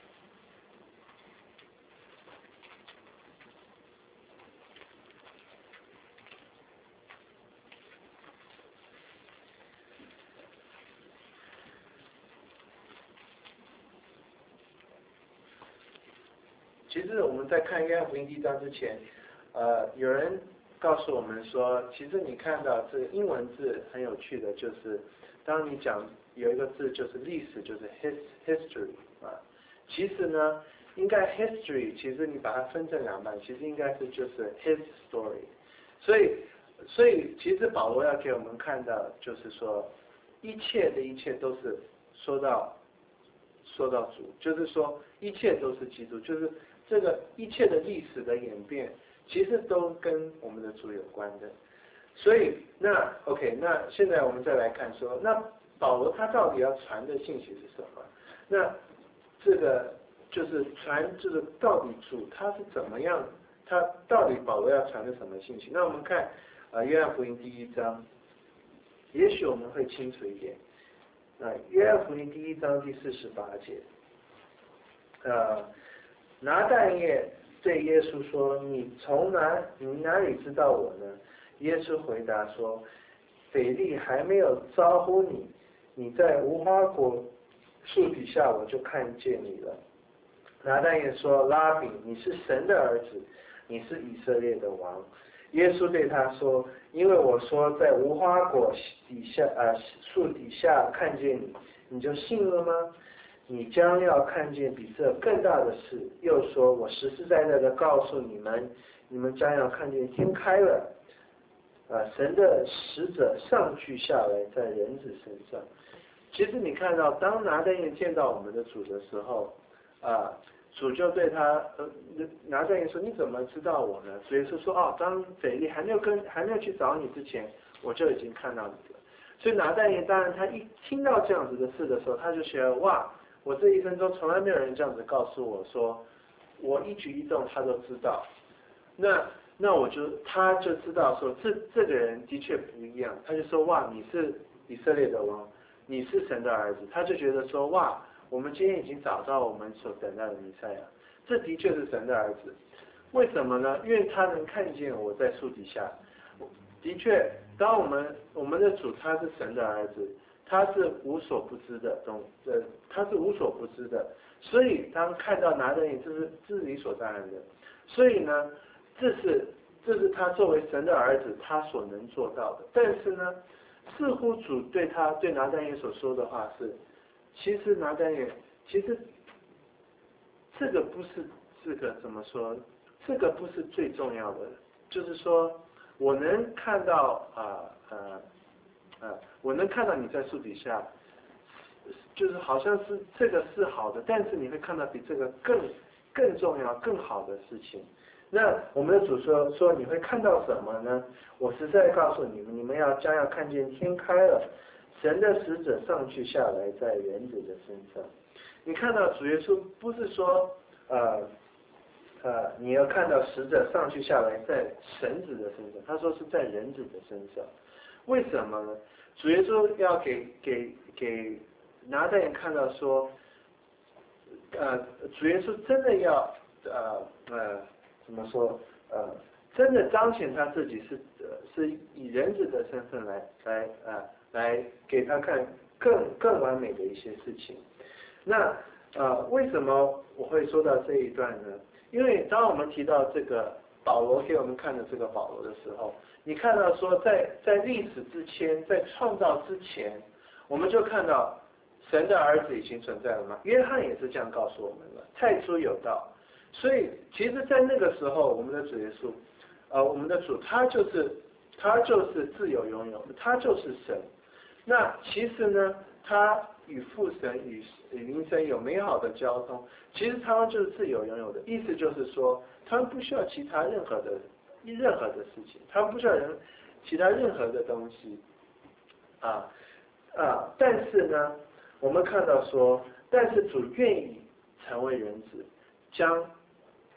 其实我们在看约翰福音第一章之前，呃，有人告诉我们说，其实你看到这个英文字很有趣的，就是当你讲有一个字就是历史，就是 his history 啊，其实呢，应该 history 其实你把它分成两半，其实应该是就是 his story， 所以所以其实保罗要给我们看到，就是说一切的一切都是说到说到主，就是说一切都是基督，就是这个一切的历史的演变，其实都跟我们的主有关的。所以那 OK， 那现在我们再来看说，那保罗他到底要传的信息是什么？那这个就是传，就是到底主他是怎么样？他到底保罗要传的什么信息？那我们看啊，约翰福音第一章，也许我们会清楚一点。啊，约翰福音第一章第四十八节，呃。拿但业对耶稣说：“你从哪你哪里知道我呢？”耶稣回答说：“腓力还没有招呼你，你在无花果树底下，我就看见你了。”拿但业说：“拉比，你是神的儿子，你是以色列的王。”耶稣对他说：“因为我说在无花果底下啊、呃、树底下看见你，你就信了吗？你将要看见比这更大的事。”又说：“我实实在在的告诉你们，你们将要看见天开了，啊，神的使者上去下来在人子身上。”其实你看到，当拿但业见到我们的主的时候，啊，主就对他，呃，拿但业说：“你怎么知道我呢？”所以是说，哦，当腓力还没有跟还没有去找你之前，我就已经看到你了。所以拿但业当然他一听到这样子的事的时候，他就觉得哇。我这一生中从来没有人这样子告诉我说，我一举一动他都知道。那那我就他就知道说，这这个人的确不一样。他就说哇，你是以色列的王，你是神的儿子。他就觉得说哇，我们今天已经找到我们所等待的弥赛亚，这的确是神的儿子。为什么呢？因为他能看见我在树底下。的确，当我们我们的主他是神的儿子。他是无所不知的，懂？呃，他是无所不知的，所以当看到拿但业，这是这是理所当然的。所以呢，这是这是他作为神的儿子他所能做到的。但是呢，似乎主对他对拿但业所说的话是，其实拿但业，其实这个不是这个怎么说？这个不是最重要的，就是说我能看到啊呃。呃呃，我能看到你在树底下，就是好像是这个是好的，但是你会看到比这个更更重要、更好的事情。那我们的主说说你会看到什么呢？我实在告诉你们，你们要将要看见天开了，神的使者上去下来在人子的身上。你看到主耶稣不是说呃呃你要看到使者上去下来在神子的身上，他说是在人子的身上。为什么呢？主耶稣要给给给拿但业看到说，呃，主耶稣真的要呃呃怎么说呃真的彰显他自己是呃是以人子的身份来来呃来给他看更更完美的一些事情。那呃为什么我会说到这一段呢？因为当我们提到这个保罗给我们看的这个保罗的时候，你看到说在在历史之前，在创造之前，我们就看到神的儿子已经存在了嘛。约翰也是这样告诉我们了，太初有道。所以其实在那个时候，我们的主耶稣，呃，我们的主他就是他就是自由拥有的，他就是神。那其实呢，他与父神与灵神有美好的交通，其实他们就是自由拥有的，意思就是说，他们不需要其他任何的任何的事情，他们不需要人其他任何的东西，啊啊，但是呢，我们看到说，但是主愿意成为人子，将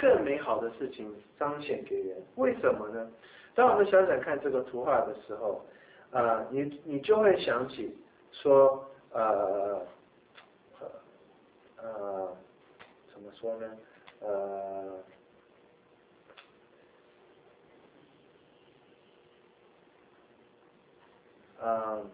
更美好的事情彰显给人。为什么呢？当我们想想看这个图画的时候，呃，你你就会想起说，呃，呃，怎么说呢？呃，呃，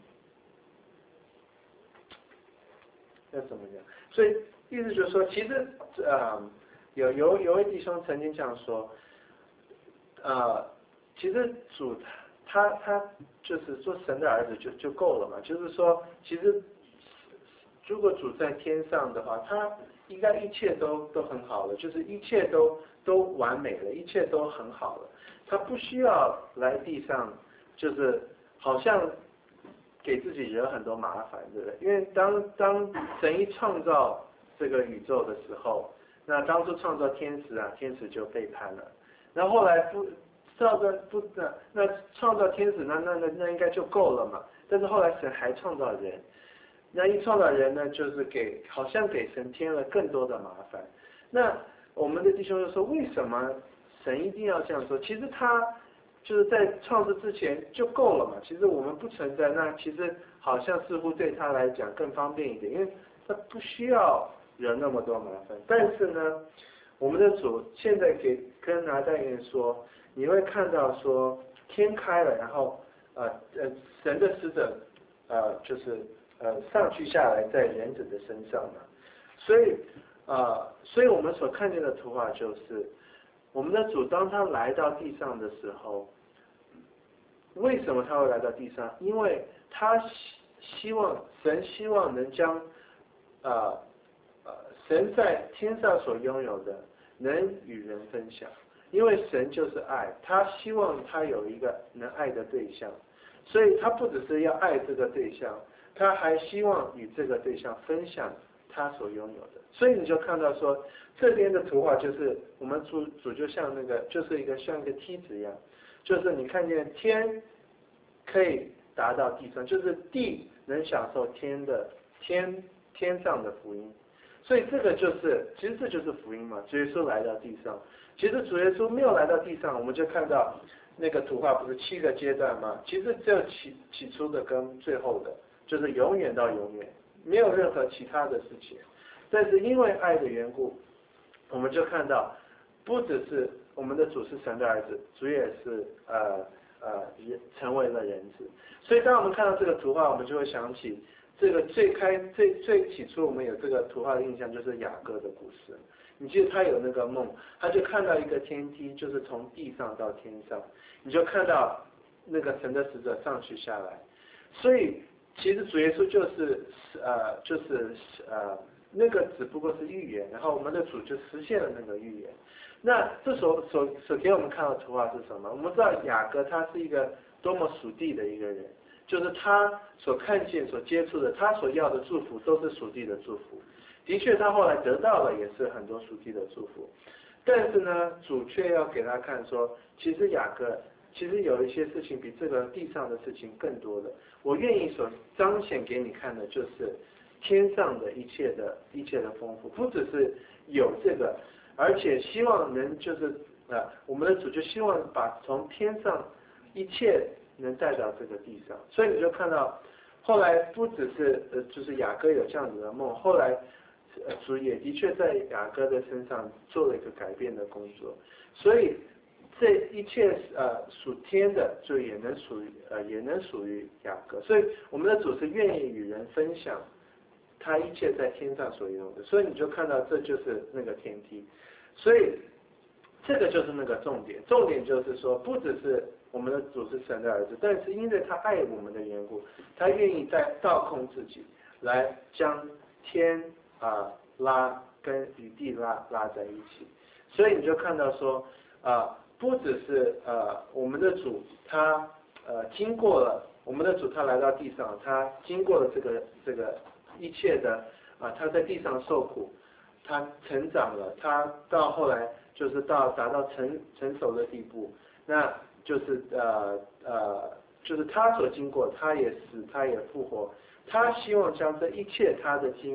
要怎么讲？所以意思就是说，其实，呃，有有有位弟兄曾经这样说，呃，其实主他他就是做神的儿子就就够了嘛，就是说，其实如果主在天上的话，他应该一切都都很好了，就是一切都都完美了，一切都很好了，他不需要来地上，就是好像给自己惹很多麻烦，对不对？因为当当神一创造这个宇宙的时候，那当初创造天使啊，天使就背叛了，然后后来不照着不那那创造天使，那那那那应该就够了嘛。但是后来神还创造人，那一创造人呢，就是给好像给神添了更多的麻烦。那我们的弟兄就说，为什么神一定要这样做？其实他就是在创造之前就够了嘛。其实我们不存在，那其实好像似乎对他来讲更方便一点，因为他不需要惹那么多麻烦。但是呢，我们的主现在给跟拿但业说，你会看到说天开了，然后呃呃神的使者呃就是呃上去下来在人子的身上嘛，所以呃所以我们所看见的图画就是我们的主当他来到地上的时候，为什么他会来到地上？因为他希希望神希望能将呃呃神在天上所拥有的能与人分享，因为神就是爱，他希望他有一个能爱的对象，所以他不只是要爱这个对象，他还希望与这个对象分享他所拥有的。所以你就看到说，这边的图画就是我们主主就像那个就是一个像一个梯子一样，就是你看见天可以达到地上，就是地能享受天的天天上的福音。所以这个就是，其实这就是福音嘛。主耶稣来到地上，其实主耶稣没有来到地上，我们就看到那个图画不是七个阶段吗？其实只有起起初的跟最后的，就是永远到永远，没有任何其他的事情。但是因为爱的缘故，我们就看到，不只是我们的主是神的儿子，主也是呃呃人成为了人子。所以当我们看到这个图画，我们就会想起。这个最开最最起初我们有这个图画的印象就是雅各的故事，你记得他有那个梦，他就看到一个天梯，就是从地上到天上，你就看到那个神的使者上去下来，所以其实主耶稣就是呃就是呃那个只不过是预言，然后我们的主就实现了那个预言。那这所所所给我们看到的图画是什么？我们知道雅各他是一个多么属地的一个人。就是他所看见、所接触的，他所要的祝福都是属地的祝福。的确，他后来得到了也是很多属地的祝福。但是呢，主却要给他看说，其实雅各，其实有一些事情比这个地上的事情更多的。我愿意所彰显给你看的，就是天上的一切的一切的丰富，不只是有这个，而且希望能就是呃，我们的主就希望把从天上一切。能带到这个地上，所以你就看到，后来不只是呃，就是雅各有这样子的梦，后来呃主也的确在雅各的身上做了一个改变的工作，所以这一切呃属天的就也能属于呃也能属于雅各，所以我们的主是愿意与人分享他一切在天上所拥有的，所以你就看到这就是那个天梯，所以这个就是那个重点，重点就是说不只是。我们的主是神的儿子，但是因为他爱我们的缘故，他愿意在倒空自己，来将天啊、呃、拉跟与地拉拉在一起。所以你就看到说啊、呃，不只是呃我们的主他呃经过了我们的主他来到地上，他经过了这个这个一切的啊、呃、他在地上受苦，他成长了，他到后来就是到达到成成熟的地步，那。就是呃呃，就是他所经过，他也死，他也复活，他希望将这一切他的经历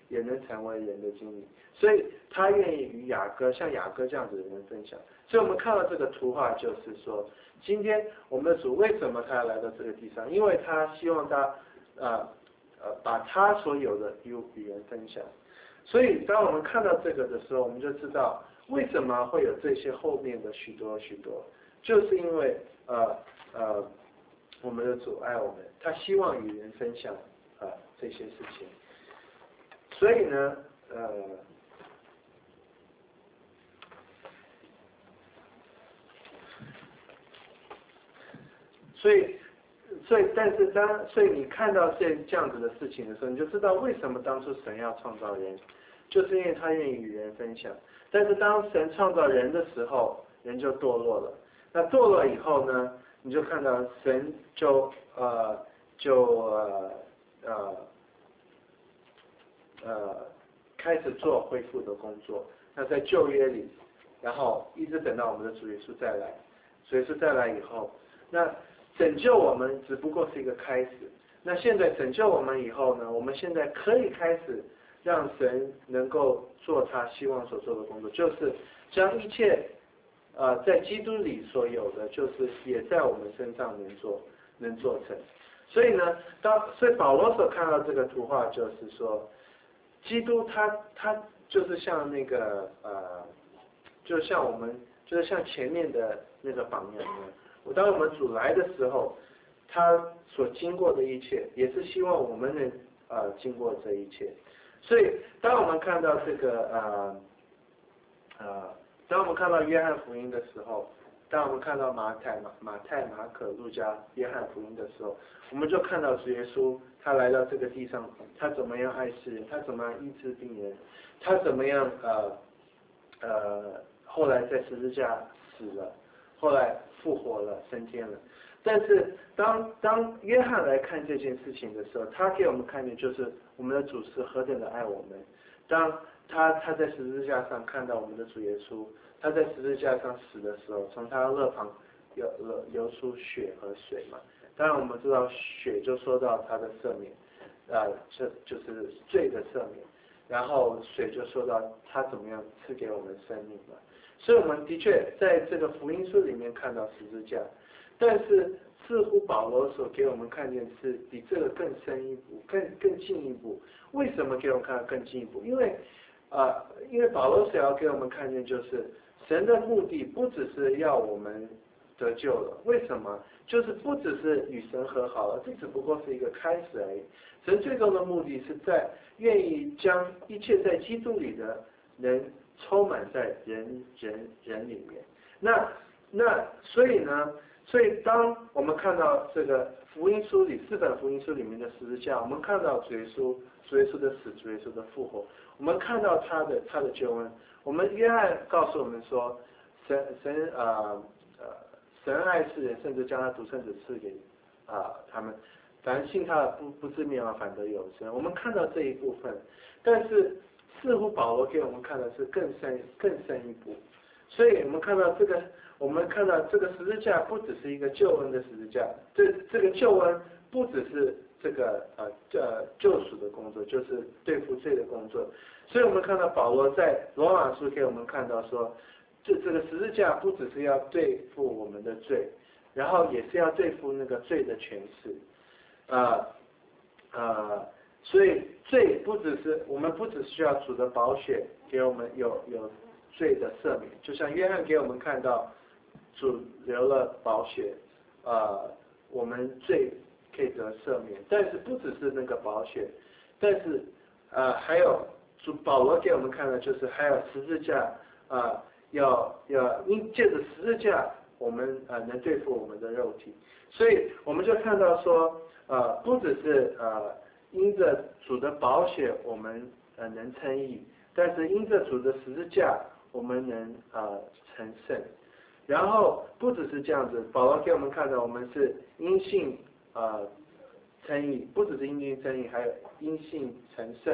也能成为人的经理。所以他愿意与雅各像雅各这样子的人分享。所以我们看到这个图画，就是说，今天我们的主为什么他要来到这个地上？因为他希望他呃呃把他所有的与与人分享。所以当我们看到这个的时候，我们就知道为什么会有这些后面的许多许多，就是因为呃呃我们的主爱我们，他希望与人分享呃这些事情。所以呢呃所以，所以，但是当，所以你看到这这样子的事情的时候，你就知道为什么当初神要创造人，就是因为他愿意与人分享。但是当神创造人的时候，人就堕落了。那堕落以后呢，你就看到神就呃就呃呃呃开始做恢复的工作。那在旧约里，然后一直等到我们的主耶稣再来，主耶稣再来以后，那拯救我们只不过是一个开始。那现在拯救我们以后呢，我们现在可以开始让神能够做他希望所做的工作，就是将一切呃在基督里所有的，就是也在我们身上能做能做成。所以呢，当所以保罗所看到这个图画，就是说，基督他他就是像那个呃，就像我们就是像前面的那个榜样一样。当我们主来的时候，他所经过的一切，也是希望我们能呃经过这一切。所以，当我们看到这个呃呃，当我们看到约翰福音的时候，当我们看到马太、马马太、马可、路加、约翰福音的时候，我们就看到主耶稣他来到这个地上，他怎么样爱世人，他怎么样医治病人，他怎么样呃呃后来在十字架死了。后来复活了，升天了。但是当当约翰来看这件事情的时候，他给我们看见就是我们的主是何等的爱我们。当他他在十字架上看到我们的主耶稣，他在十字架上死的时候，从他的肋旁流流流出血和水嘛。当然我们知道血就说到他的赦免，呃，这就是罪的赦免。然后水就说到他怎么样赐给我们生命嘛。所以我们的确在这个福音书里面看到十字架，但是似乎保罗所给我们看见是比这个更深一步，更更进一步。为什么给我们看到更进一步？因为呃，因为保罗所要给我们看见就是神的目的不只是要我们得救了，为什么？就是不只是与神和好了，这只不过是一个开始而已。神最终的目的是在愿意将一切在基督里的人充满在人人人里面。那那所以呢，所以当我们看到这个福音书里四本福音书里面的十字架，我们看到主耶稣主耶稣的死，主耶稣的复活，我们看到他的他的救恩。我们约翰告诉我们说，神神呃呃神爱世人，甚至将他独生子赐给啊、呃、他们。凡信他的不不至灭亡，反得永生。我们看到这一部分，但是似乎保罗给我们看的是更深更深一步。所以我们看到这个，我们看到这个十字架不只是一个救恩的十字架，这这个救恩不只是这个呃呃救赎的工作，就是对付罪的工作。所以我们看到保罗在罗马书给我们看到说，这这个十字架不只是要对付我们的罪，然后也是要对付那个罪的权势。呃呃，所以罪不只是我们不只需要主的宝血给我们有有罪的赦免，就像约翰给我们看到主流了宝血，呃，我们罪可以得赦免。但是不只是那个宝血，但是呃还有主保罗给我们看的就是还有十字架啊、呃，要要因借着十字架我们呃能对付我们的肉体。所以我们就看到说，呃，不只是呃因着主的宝血我们呃能称义，但是因着主的十字架我们能呃成圣。然后不只是这样子，保罗给我们看到我们是因信呃称义，不只是因信称义，还有因信成圣。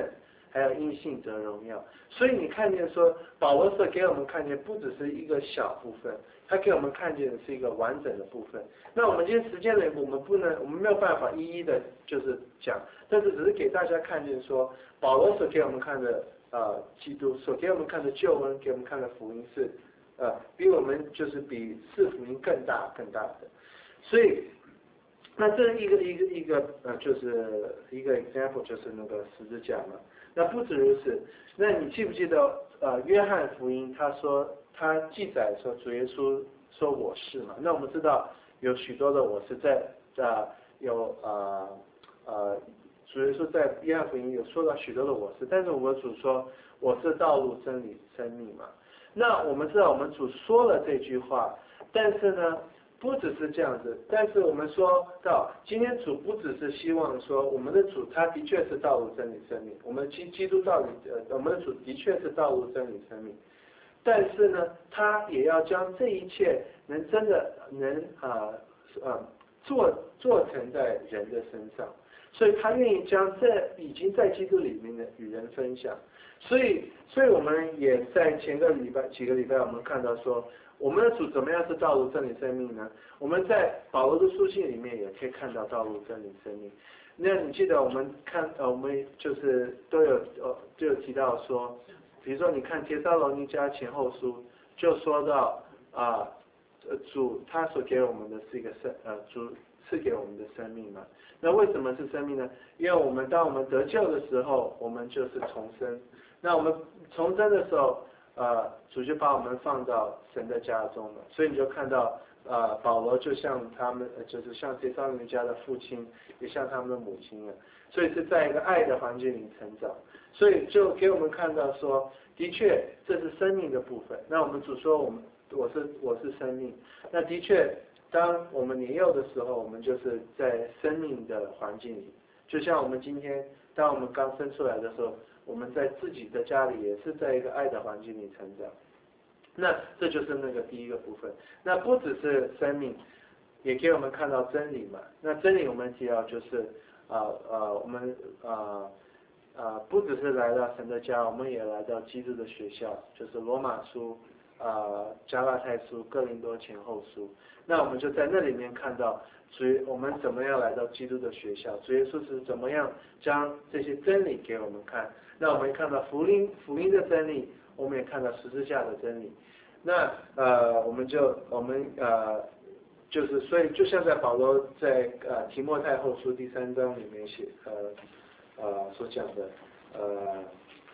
还有因信得荣耀。所以你看见说，保罗所给我们看见不只是一个小部分，他给我们看见的是一个完整的部分。那我们今天时间内，我们不能，我们没有办法一一的，就是讲，但是只是给大家看见说，保罗所给我们看的，呃，基督所给我们看的救恩，给我们看的福音是，呃，比我们就是比四福音更大更大的。所以，那这一个一个一个呃，就是一个 example 就是那个十字架嘛。那不止如此，那你记不记得呃，约翰福音他说他记载说主耶稣说我是嘛？那我们知道有许多的我是在呃有呃呃主耶稣在约翰福音有说到许多的我是，但是我们主说我是道路真理生命嘛。那我们知道我们主说了这句话，但是呢不只是这样子，但是我们说到今天主不只是希望说我们的主他的确是道路真理生命，我们基基督道理呃我们的主的确是道路真理生命，但是呢他也要将这一切能真的能啊呃, 呃做做成在人的身上，所以他愿意将这已经在基督里面的与人分享。所以所以我们也在前个礼拜几个礼拜我们看到说我们的主怎么样是道路真理生命呢？我们在保罗的书信里面也可以看到道路真理生命。那你记得我们看呃我们就是都有呃就有提到说，比如说你看帖撒罗尼迦前后书就说到啊、呃、主他所给我们的是一个生呃主赐给我们的生命嘛。那为什么是生命呢？因为我们当我们得救的时候，我们就是重生。那我们重生的时候，呃，主就把我们放到神的家中了。所以你就看到，呃，保罗就像他们，就是像帖撒罗尼迦的父亲，也像他们的母亲了。所以是在一个爱的环境里成长。所以就给我们看到说，的确这是生命的部分。那我们主说我们我是我是生命。那的确，当我们年幼的时候，我们就是在生命的环境里。就像我们今天，当我们刚生出来的时候，我们在自己的家里也是在一个爱的环境里成长。那这就是那个第一个部分。那不只是生命，也给我们看到真理嘛。那真理我们提到就是啊呃，呃我们啊啊不只是来到神的家，我们也来到基督的学校，就是罗马书啊加拉太书、哥林多前后书。那我们就在那里面看到主我们怎么样来到基督的学校，主耶稣是怎么样将这些真理给我们看。那我们也看到福音福音的真理，我们也看到十字架的真理。那呃我们就我们呃就是所以就像在保罗在呃提摩太后书第三章里面写呃呃所讲的呃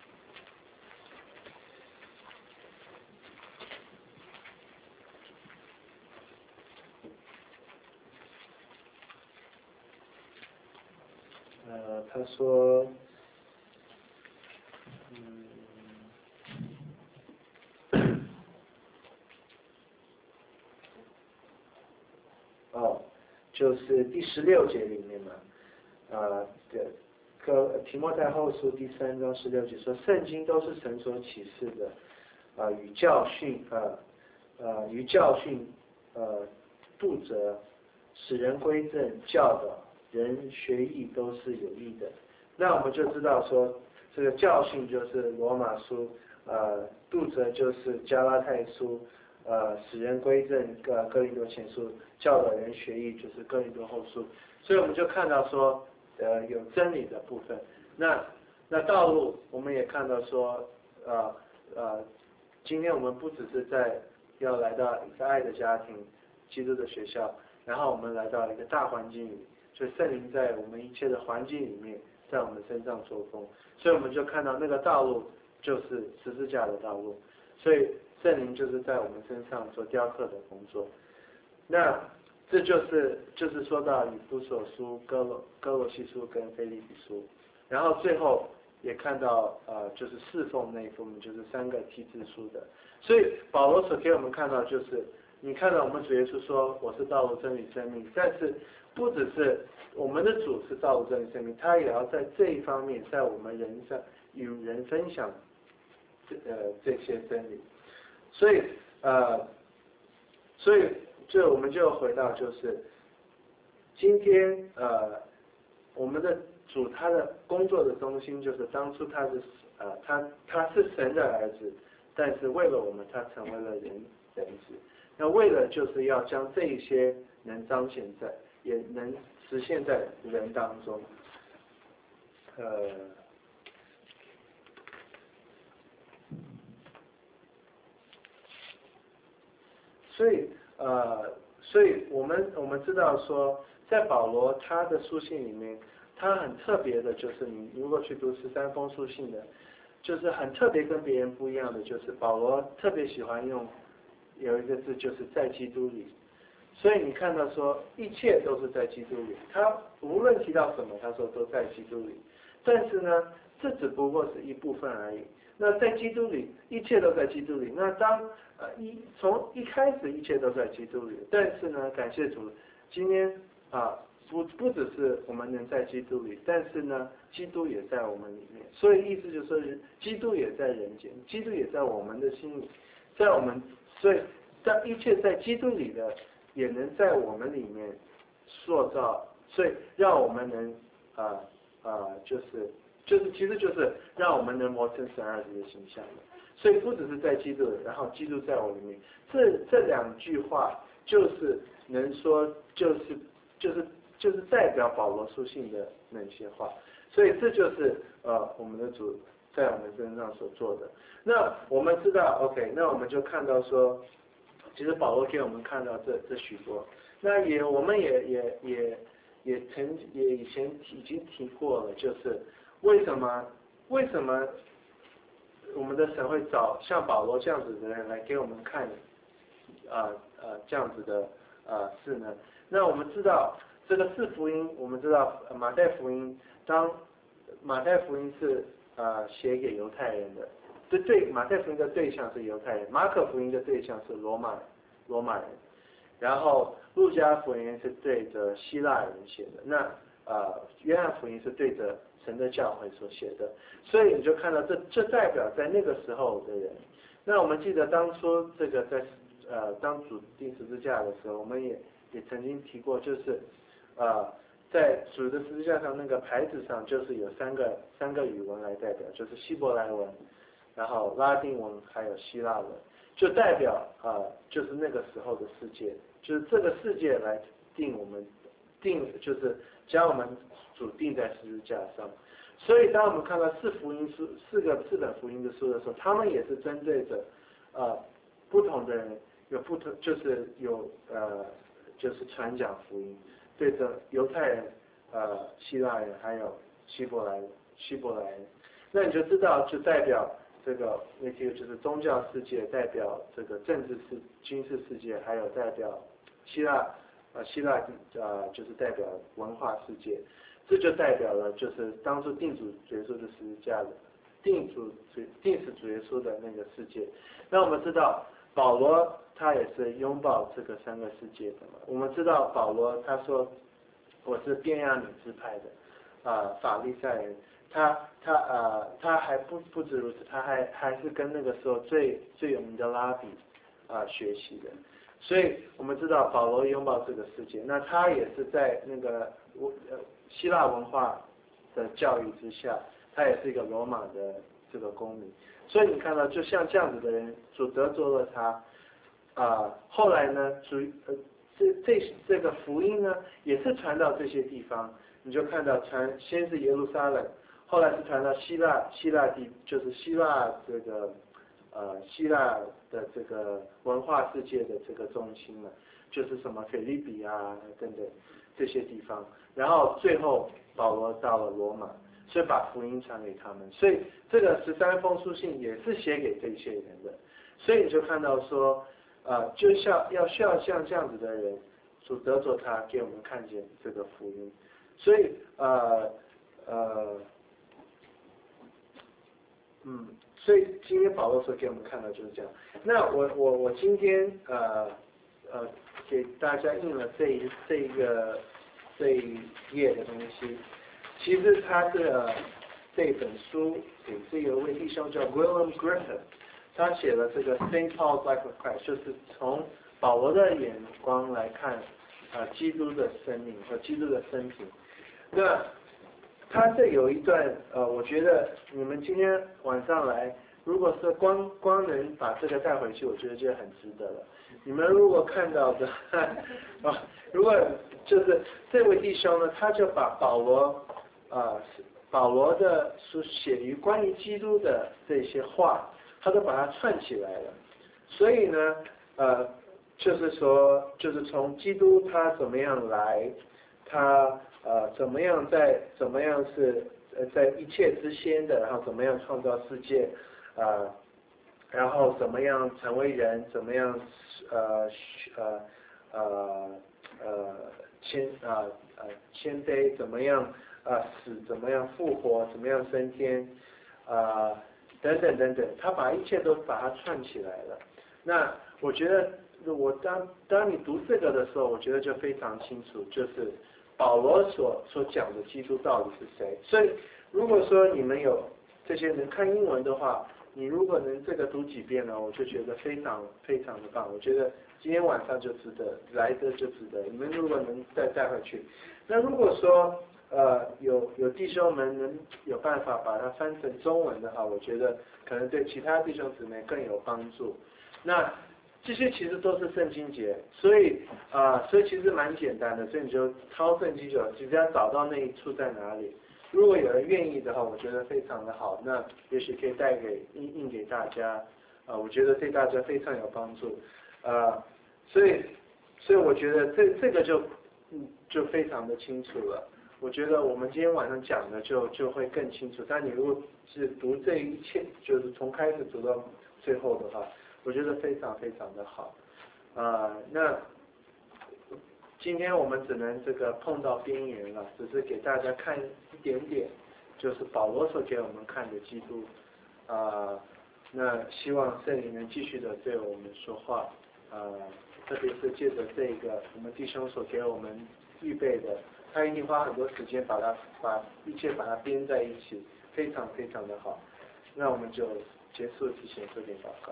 呃他说嗯哦，就是第十六节里面嘛，啊，对，哥提摩太后书第三章十六节说，圣经都是神所启示的，啊，与教训，啊，啊，与教训，呃，督责，使人归正，教导人学义都是有益的。那我们就知道说，这个教训就是罗马书，呃，督责就是加拉太书。呃，使人归正，呃，哥林多前书，教导人学义，就是哥林多后书。所以我们就看到说，呃，有真理的部分。那那道路，我们也看到说，呃呃，今天我们不只是在要来到一个爱的家庭，基督的学校，然后我们来到一个大环境里，所以圣灵在我们一切的环境里面，在我们身上做工。所以我们就看到那个道路就是十字架的道路。所以圣灵就是在我们身上做雕刻的工作。那这就是就是说到以弗所书、哥罗哥罗西书跟腓立比书，然后最后也看到呃就是侍奉那一部分，就是三个梯字书的。所以保罗所给我们看到就是，你看到我们主耶稣说我是道路真理生命，但是不只是我们的主是道路真理生命，他也要在这一方面在我们人上与人分享呃这些真理。所以呃，所以这我们就回到就是今天呃我们的主他的工作的中心就是当初他是呃他他是神的儿子，但是为了我们他成为了人人子。那为了就是要将这一些能彰显在，也能实现在人当中。呃，所以呃，所以我们我们知道说，在保罗他的书信里面，他很特别的，就是你如果去读十三封书信的，就是很特别跟别人不一样的，就是保罗特别喜欢用有一个字，就是在基督里。所以你看到说，一切都是在基督里，他无论提到什么，他说都在基督里。但是呢，这只不过是一部分而已。那在基督里，一切都在基督里。那当呃一从一开始，一切都在基督里。但是呢，感谢主，今天啊，不不只是我们能在基督里，但是呢，基督也在我们里面。所以意思就是说，基督也在人间，基督也在我们的心里，在我们，所以当一切在基督里的，也能在我们里面塑造，所以让我们能啊。啊、呃，就是就是，其实就是让我们能磨成神儿子的形象的。所以不只是在基督，然后基督在我里面，这这两句话就是能说，就是就是就是代表保罗书信的那些话。所以这就是呃我们的主在我们身上所做的。那我们知道 ，OK， 那我们就看到说，其实保罗给我们看到这这许多。那也我们也也也。也曾也以前已经提过了，就是为什么为什么我们的神会找像保罗这样子的人来给我们看啊呃这样子的呃事呢？那我们知道这个四福音，我们知道马太福音，当马太福音是呃写给犹太人的，这对马太福音的对象是犹太人，马可福音的对象是罗马罗马人。然后路加福音是对着希腊人写的，那呃约翰福音是对着神的教会所写的，所以你就看到这这代表在那个时候的人。那我们记得当初这个在呃当主钉十字架的时候，我们也也曾经提过，就是呃在主的十字架上那个牌子上，就是有三个三个语文来代表，就是希伯来文，然后拉丁文还有希腊文，就代表啊、呃、就是那个时候的世界。就是这个世界来定我们，定就是将我们主定在十字架上。所以当我们看到四福音书四个四本福音的书的时候，他们也是针对着呃不同的人，有不同就是有呃就是传讲福音，对着犹太人、呃希腊人还有希伯来希伯来人。那你就知道，就代表这个那些就是宗教世界，代表这个政治世军事世界，还有代表希腊呃希腊呃就是代表文化世界，这就代表了就是当初定主耶稣的十字架的定主定死主耶稣的那个世界。那我们知道保罗他也是拥抱这个三个世界的嘛。我们知道保罗他说我是便雅悯支派的啊、呃、法利赛人。他他呃他还不不止如此，他还还是跟那个时候最最有名的拉比啊、呃、学习的。所以我们知道保罗拥抱这个世界，那他也是在那个呃希腊文化的教育之下，他也是一个罗马的这个公民。所以你看到，就像这样子的人，主得着了他啊、呃，后来呢，主呃这这这个福音呢，也是传到这些地方。你就看到传先是耶路撒冷。后来是传到希腊，希腊地就是希腊这个呃希腊的这个文化世界的这个中心嘛，就是什么腓立比啊等等这些地方。然后最后保罗到了罗马，所以把福音传给他们。所以这个十三封书信也是写给这些人的。所以你就看到说，呃，就像要需要像这样子的人，主得着他给我们看见这个福音。所以呃呃。嗯，所以今天保罗所给我们看到就是这样。那我我我今天呃呃给大家印了这一这一个这一页的东西，其实它是、呃、这本书给这个位弟兄叫 William Griffin， 他写了这个 Saint Paul's Life of Christ， 就是从保罗的眼光来看啊、呃、基督的生命和基督的生平。那他这有一段呃，我觉得你们今天晚上来，如果是光光能把这个带回去，我觉得就很值得了。你们如果看到的，啊，如果就是这位弟兄呢，他就把保罗啊、保罗的所写于关于基督的这些话，他都把它串起来了。所以呢，呃，就是说，就是从基督他怎么样来，他呃怎么样在怎么样是呃在一切之先的，然后怎么样创造世界，啊、呃，然后怎么样成为人，怎么样呃呃呃呃谦啊呃谦卑，怎么样啊、呃、死，怎么样复活，怎么样升天，啊、呃、等等等等，他把一切都把它串起来了。那我觉得，我当当你读这个的时候，我觉得就非常清楚，就是保罗所所讲的基督到底是谁。所以，如果说你们有这些人看英文的话，你如果能这个读几遍呢，我就觉得非常非常的棒。我觉得今天晚上就值得，来的就值得。你们如果能再带回去，那如果说呃有有弟兄们能有办法把它翻成中文的话，我觉得可能对其他弟兄姊妹更有帮助。那这些其实都是圣经节，所以啊、呃，所以其实蛮简单的，所以你就掏圣经就，只要找到那一处在哪里。如果有人愿意的话，我觉得非常的好，那也许可以带给印印给大家，啊、呃，我觉得对大家非常有帮助，啊、呃，所以所以我觉得这这个就嗯就非常的清楚了。我觉得我们今天晚上讲的就就会更清楚，但你如果是读这一切，就是从开始读到最后的话，我觉得非常非常的好，啊、呃，那今天我们只能这个碰到边缘了，只是给大家看一点点，就是保罗所给我们看的基督，啊、呃，那希望圣灵能继续的对我们说话，啊、呃，特别是借着这个我们弟兄所给我们预备的，他一定花很多时间把它把一切把它编在一起，非常非常的好。那我们就结束之前做点祷告。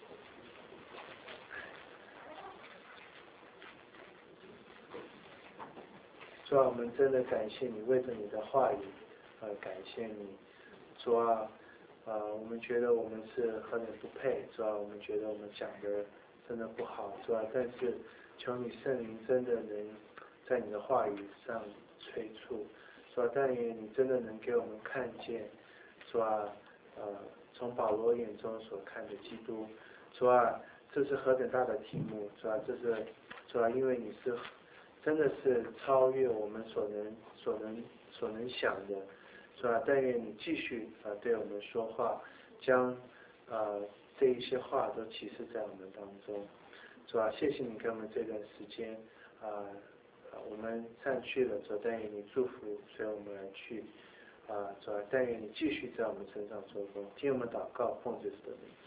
主啊，我们真的感谢你，为着你的话语，呃，感谢你。主啊，呃，我们觉得我们是何等不配，主啊，我们觉得我们讲的真的不好，主啊，但是求你圣灵真的能在你的话语上催促，主啊，但愿你真的能给我们看见，主啊，呃，从保罗眼中所看的基督，主啊，这是何等大的题目，主啊，这是主啊，因为你是。真的是超越我们所能所能所能想的，是吧？但愿你继续啊对我们说话，将啊这一些话都启示在我们当中，是吧？谢谢你给我们这段时间啊，我们散去了，主，但愿你祝福随我们而去啊，主，但愿你继续在我们身上做工，听我们祷告，奉主的名。